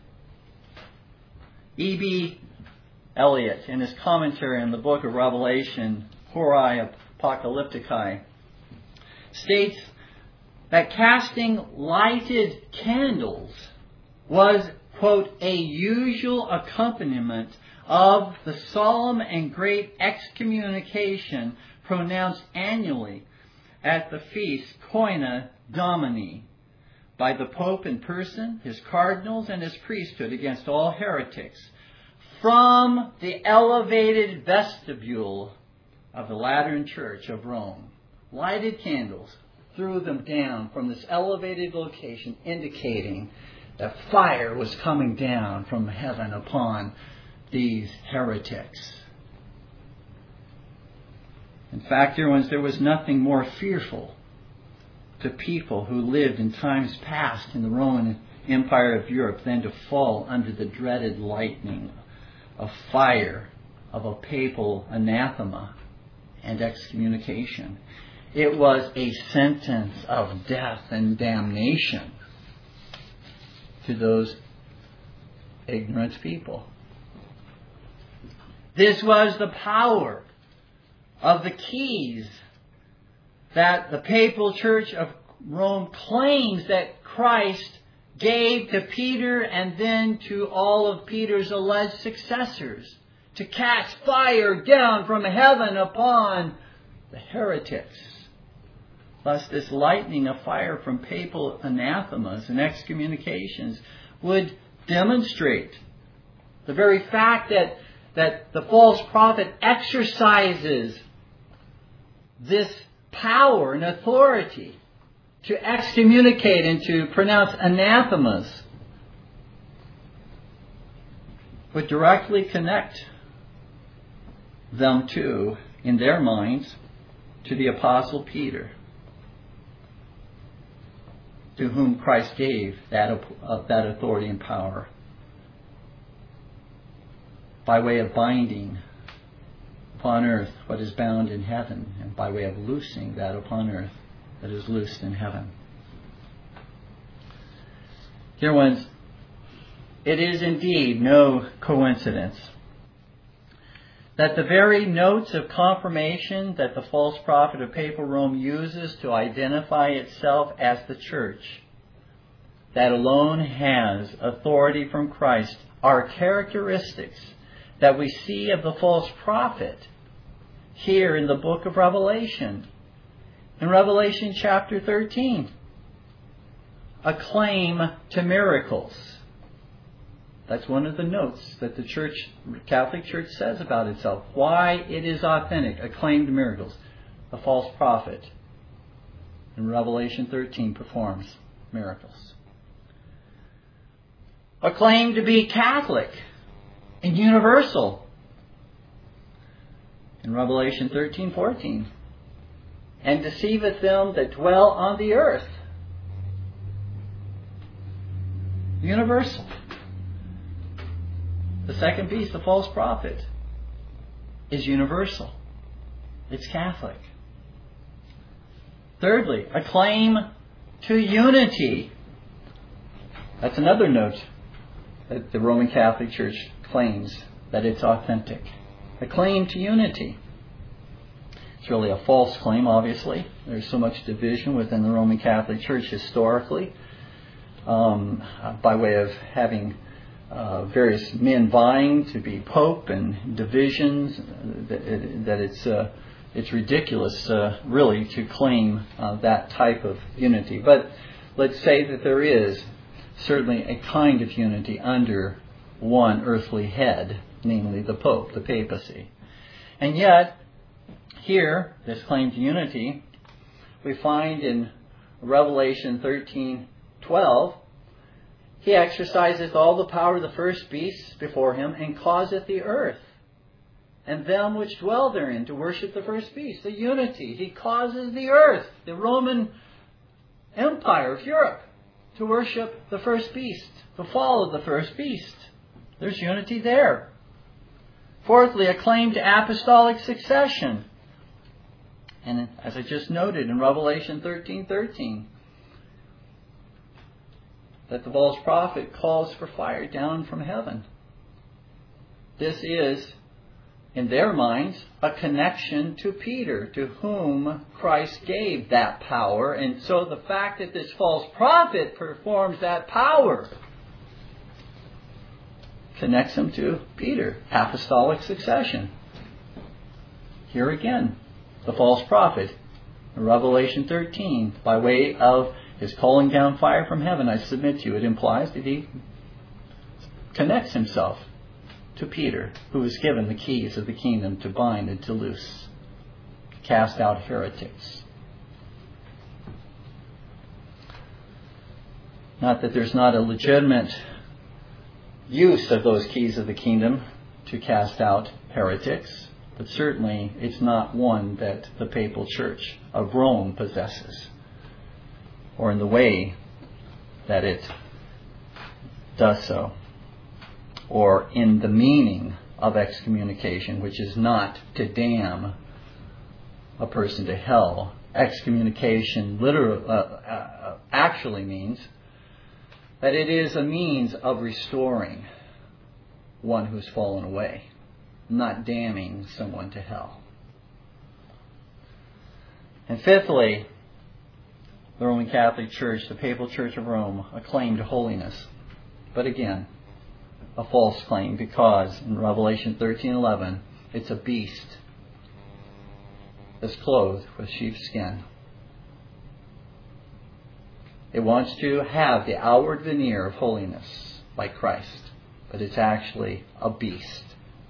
E B Eliot, in his commentary on the book of Revelation, Horai Apocalypticae, states that casting lighted candles was, quote, a usual accompaniment of the solemn and great excommunication pronounced annually at the feast Koine Domini by the Pope in person, his cardinals, and his priesthood against all heretics, from the elevated vestibule of the Lateran Church of Rome. Lighted candles threw them down from this elevated location, indicating that fire was coming down from heaven upon these heretics. In fact, dear ones, there was nothing more fearful to people who lived in times past in the Roman Empire of Europe than to fall under the dreaded lightning of fire of a papal anathema and excommunication. It was a sentence of death and damnation to those ignorant people. This was the power of the keys that the papal church of Rome claims that Christ gave to Peter and then to all of Peter's alleged successors to cast fire down from heaven upon the heretics. Thus, this lightning of fire from papal anathemas and excommunications would demonstrate the very fact that, that the false prophet exercises this power and authority to excommunicate and to pronounce anathemas would directly connect them to, in their minds, to the Apostle Peter, to whom Christ gave that, uh, that authority and power by way of binding upon earth what is bound in heaven, and by way of loosing that upon earth that is loosed in heaven. Dear ones, it is indeed no coincidence that the very notes of confirmation that the false prophet of papal Rome uses to identify itself as the church that alone has authority from Christ are characteristics that we see of the false prophet here in the book of Revelation. In Revelation chapter thirteen, a claim to miracles. That's one of the notes that the Church, Catholic Church says about itself. Why it is authentic, a claim to miracles. A false prophet in Revelation thirteen performs miracles. A claim to be Catholic and universal in Revelation thirteen fourteen. And deceiveth them that dwell on the earth. Universal. The second beast, the false prophet, is universal. It's Catholic. Thirdly, a claim to unity. That's another note that the Roman Catholic Church claims that it's authentic. A claim to unity. It's really a false claim, obviously. There's so much division within the Roman Catholic Church historically, um, by way of having uh, various men vying to be pope and divisions, that, that it's uh, it's ridiculous, uh, really, to claim uh, that type of unity. But let's say that there is certainly a kind of unity under one earthly head, namely the Pope, the papacy. And yet, here, this claim to unity, we find in Revelation thirteen twelve, he exerciseth all the power of the first beast before him, and causeth the earth and them which dwell therein to worship the first beast. The unity. He causes the earth, the Roman Empire of Europe, to worship the first beast, the fall of the first beast. There's unity there. Fourthly, a claim to apostolic succession. And as I just noted in Revelation thirteen thirteen, that the false prophet calls for fire down from heaven. This is, in their minds, a connection to Peter, to whom Christ gave that power. And so the fact that this false prophet performs that power connects him to Peter. Apostolic succession. Here again, the false prophet in Revelation thirteen, by way of his calling down fire from heaven, I submit to you. It implies that he connects himself to Peter, who is given the keys of the kingdom to bind and to loose, to cast out heretics. Not that there's not a legitimate use of those keys of the kingdom to cast out heretics, but certainly it's not one that the papal church of Rome possesses, or in the way that it does so, or in the meaning of excommunication, which is not to damn a person to hell. Excommunication literally, uh, uh, actually means that it is a means of restoring one who's fallen away, not damning someone to hell. And fifthly, the Roman Catholic Church, the Papal Church of Rome, a claim to holiness. But again, a false claim, because in Revelation thirteen eleven, it's a beast that's clothed with sheep's skin. It wants to have the outward veneer of holiness like Christ, but it's actually a beast.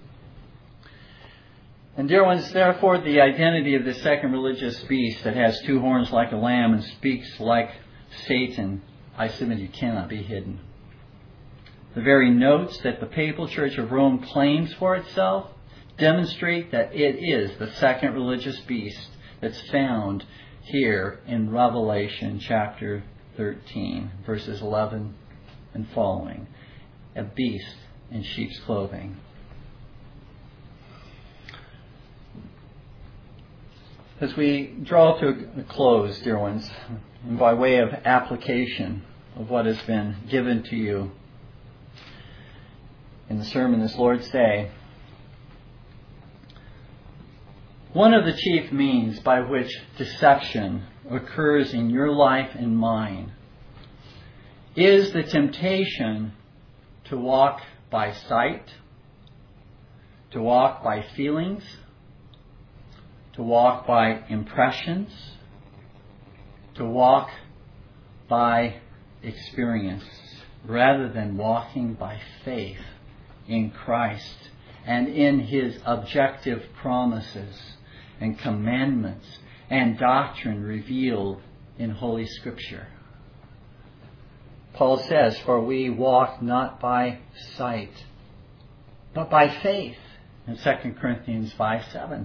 And dear ones, therefore, the identity of the second religious beast that has two horns like a lamb and speaks like Satan, I submit you, cannot be hidden. The very notes that the Papal Church of Rome claims for itself demonstrate that it is the second religious beast that's found here in Revelation chapter thirteen, verses eleven and following. A beast in sheep's clothing. As we draw to a close, dear ones, and by way of application of what has been given to you in the sermon this Lord's Day, one of the chief means by which deception occurs in your life and mine is the temptation to walk by sight, to walk by feelings, to walk by impressions, to walk by experience, rather than walking by faith in Christ and in His objective promises and commandments and doctrine revealed in Holy Scripture. Paul says, for we walk not by sight, but by faith, in Second Corinthians five seven.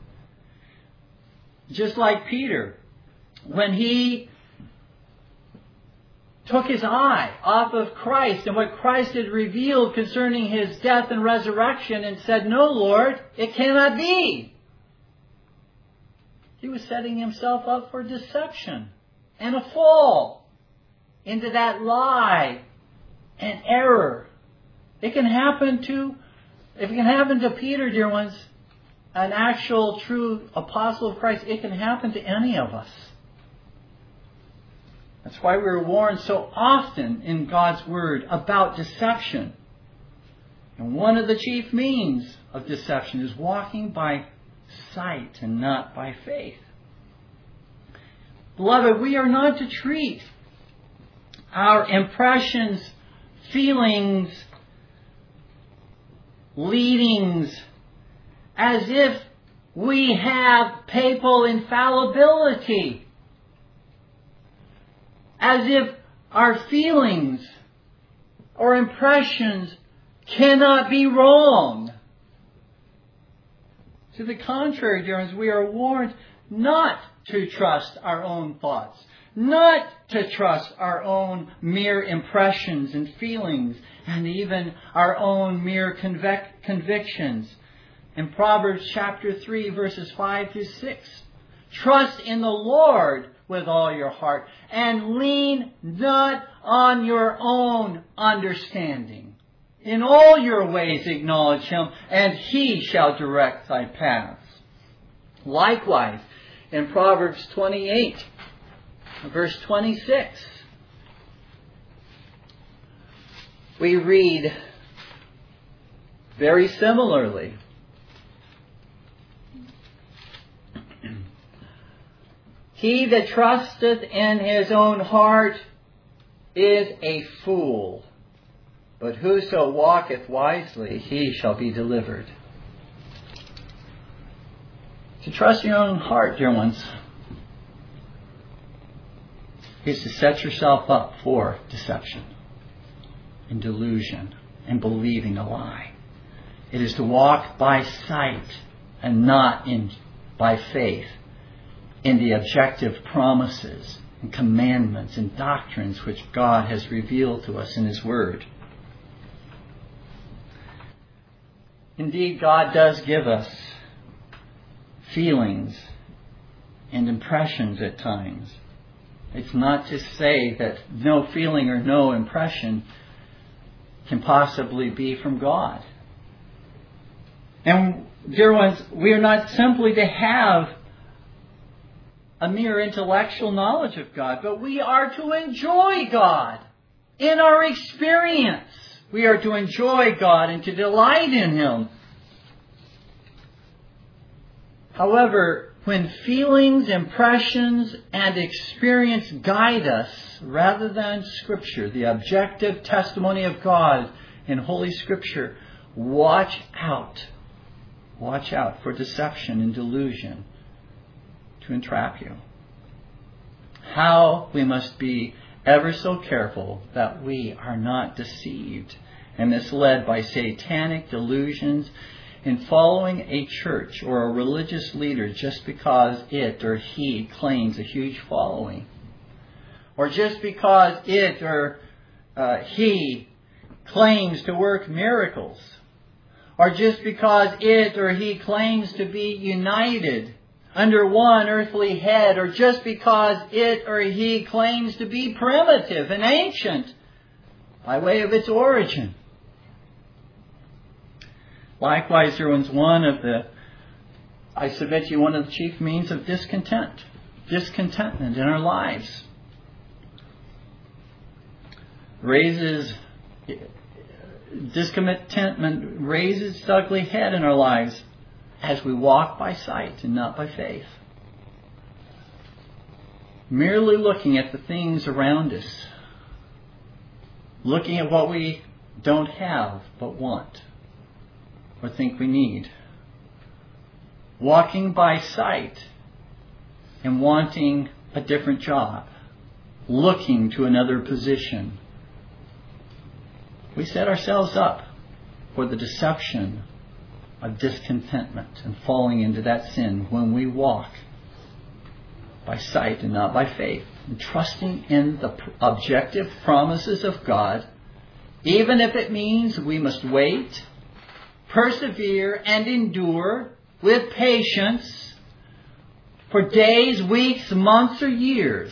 Just like Peter, when he took his eye off of Christ and what Christ had revealed concerning His death and resurrection and said, no, Lord, it cannot be. He was setting himself up for deception and a fall into that lie and error. It can happen to, if it can happen to Peter, dear ones, an actual true apostle of Christ, it can happen to any of us. That's why we're warned so often in God's Word about deception. And one of the chief means of deception is walking by sight and not by faith. Beloved, we are not to treat our impressions, feelings, leadings, as if we have papal infallibility. As if our feelings or impressions cannot be wrong. To the contrary, dear ones, we are warned not to trust our own thoughts, not to trust our own mere impressions and feelings, and even our own mere convic- convictions. In Proverbs chapter three, verses five to six, trust in the Lord with all your heart, and lean not on your own understanding. In all your ways acknowledge Him, and He shall direct thy paths. Likewise, in Proverbs twenty-eight, verse twenty-six, we read very similarly. He that trusteth in his own heart is a fool, but whoso walketh wisely, he shall be delivered. To trust your own heart, dear ones, is to set yourself up for deception and delusion and believing a lie. It is to walk by sight and not in by faith in the objective promises and commandments and doctrines which God has revealed to us in His Word. Indeed, God does give us feelings and impressions at times. It's not to say that no feeling or no impression can possibly be from God. And, dear ones, we are not simply to have a mere intellectual knowledge of God, but we are to enjoy God in our experience. We are to enjoy God and to delight in Him. However, when feelings, impressions, and experience guide us rather than Scripture, the objective testimony of God in Holy Scripture, watch out. Watch out for deception and delusion to entrap you. How we must be ever so careful that we are not deceived and misled by satanic delusions in following a church or a religious leader just because it or he claims a huge following, or just because it or uh, he claims to work miracles, or just because it or he claims to be united under one earthly head, or just because it or he claims to be primitive and ancient by way of its origin. Likewise, there was one of the, I submit to you, one of the chief means of discontent, discontentment in our lives. Raises, discontentment raises its ugly head in our lives as we walk by sight and not by faith. Merely looking at the things around us, looking at what we don't have but want or think we need. Walking by sight and wanting a different job, looking to another position. We set ourselves up for the deception of discontentment and falling into that sin when we walk by sight and not by faith, and trusting in the objective promises of God, even if it means we must wait, persevere, and endure with patience for days, weeks, months, or years.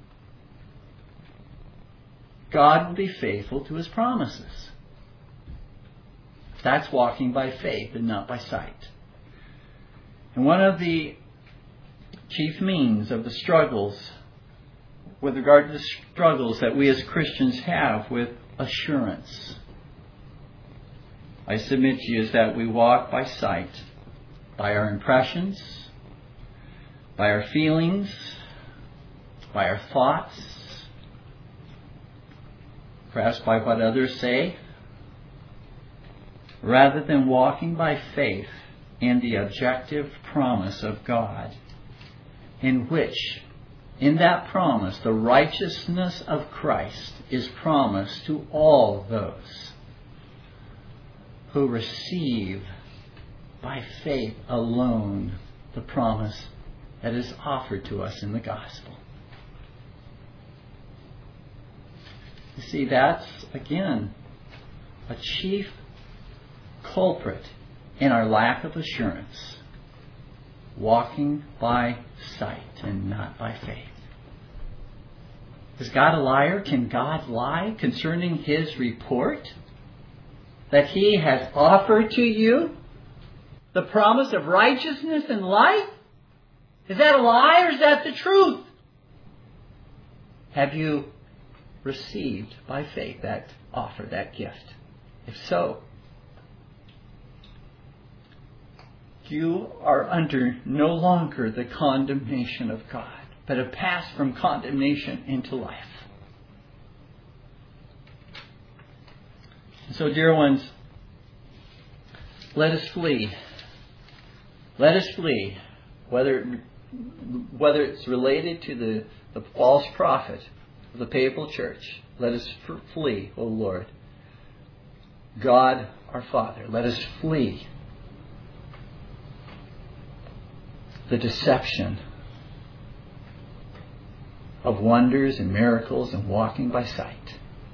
God will be faithful to His promises. That's walking by faith and not by sight. And one of the chief means of the struggles, with regard to the struggles that we as Christians have with assurance, I submit to you, is that we walk by sight, by our impressions, by our feelings, by our thoughts, perhaps by what others say, rather than walking by faith in the objective promise of God, in which, in that promise, the righteousness of Christ is promised to all those who receive by faith alone the promise that is offered to us in the gospel. You see, that's, again, a chief culprit in our lack of assurance. Walking by sight and not by faith. Is God a liar? Can God lie concerning His report that He has offered to you? The promise of righteousness and life? Is that a lie or is that the truth? Have you received by faith that offer, that gift? If so, you are under no longer the condemnation of God. but have passed from condemnation into life. So, dear ones, let us flee. Let us flee, whether whether it's related to the, the false prophet of the papal church. Let us f- flee, O Lord. God, our Father, let us flee the deception of wonders and miracles and walking by sight,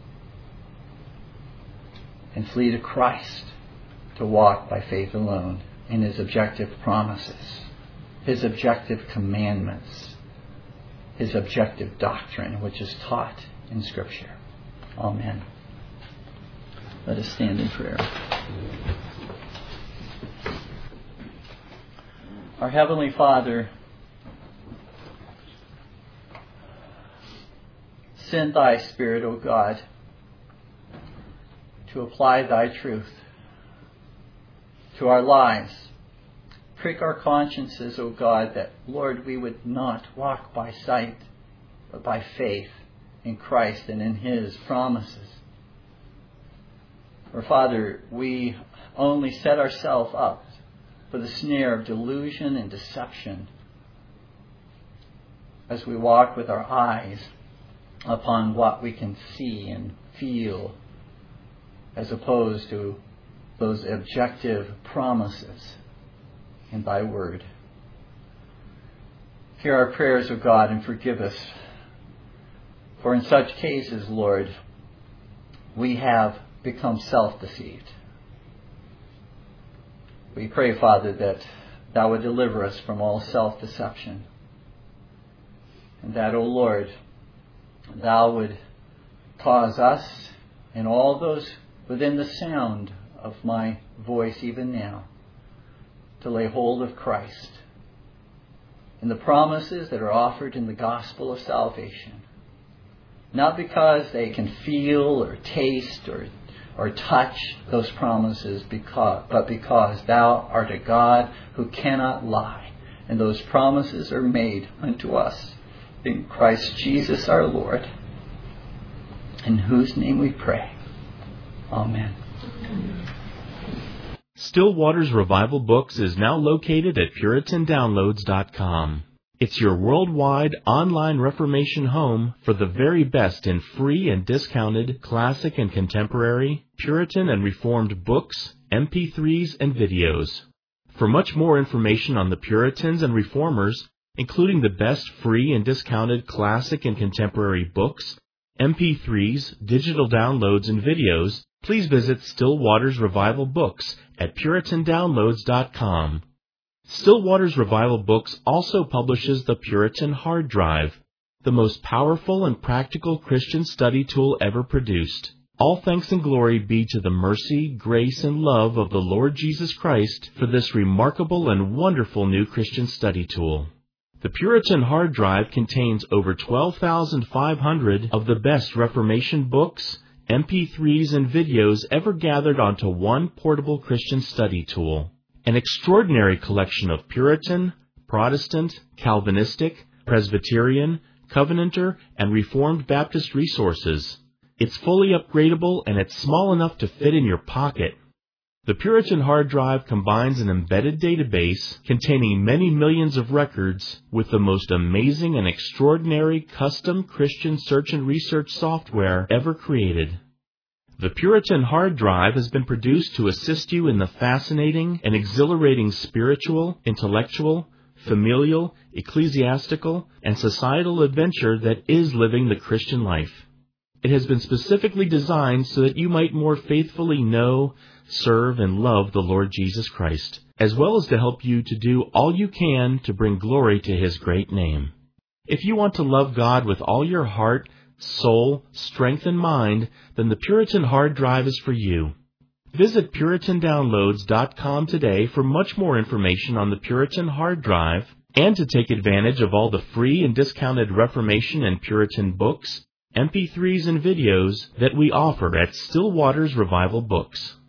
and flee to Christ to walk by faith alone in His objective promises, His objective commandments, His objective doctrine, which is taught in Scripture. Amen. Let us stand in prayer. Our Heavenly Father, send Thy Spirit, O God, to apply Thy truth to our lives. Prick our consciences, O God, that, Lord, we would not walk by sight, but by faith in Christ and in His promises. For, Father, we only set ourselves up for the snare of delusion and deception as we walk with our eyes upon what we can see and feel, as opposed to those objective promises in Thy Word. Hear our prayers, O God, and forgive us. For in such cases, Lord, we have become self-deceived. We pray, Father, that Thou would deliver us from all self-deception. And that, O Lord, Thou would cause us and all those within the sound of my voice even now to lay hold of Christ and the promises that are offered in the gospel of salvation. Not because they can feel or taste or or touch those promises, because, but because Thou art a God who cannot lie. And those promises are made unto us in Christ Jesus our Lord, in whose name we pray. Amen. Still Waters Revival Books is now located at Puritan Downloads dot com. It's your worldwide online Reformation home for the very best in free and discounted classic and contemporary, Puritan and Reformed books, M P threes, and videos. For much more information on the Puritans and Reformers, including the best free and discounted classic and contemporary books, M P threes, digital downloads, and videos, please visit Still Waters Revival Books at Puritan Downloads dot com. Still Waters Revival Books also publishes the Puritan Hard Drive, the most powerful and practical Christian study tool ever produced. All thanks and glory be to the mercy, grace, and love of the Lord Jesus Christ for this remarkable and wonderful new Christian study tool. The Puritan Hard Drive contains over twelve thousand five hundred of the best Reformation books, M P threes, and videos ever gathered onto one portable Christian study tool. An extraordinary collection of Puritan, Protestant, Calvinistic, Presbyterian, Covenanter, and Reformed Baptist resources. It's fully upgradable and it's small enough to fit in your pocket. The Puritan Hard Drive combines an embedded database containing many millions of records with the most amazing and extraordinary custom Christian search and research software ever created. The Puritan Hard Drive has been produced to assist you in the fascinating and exhilarating spiritual, intellectual, familial, ecclesiastical, and societal adventure that is living the Christian life. It has been specifically designed so that you might more faithfully know, serve, and love the Lord Jesus Christ, as well as to help you to do all you can to bring glory to His great name. If you want to love God with all your heart, soul, strength, and mind, then the Puritan Hard Drive is for you. Visit Puritan Downloads dot com today for much more information on the Puritan Hard Drive and to take advantage of all the free and discounted Reformation and Puritan books, M P threes, and videos that we offer at Still Waters Revival Books.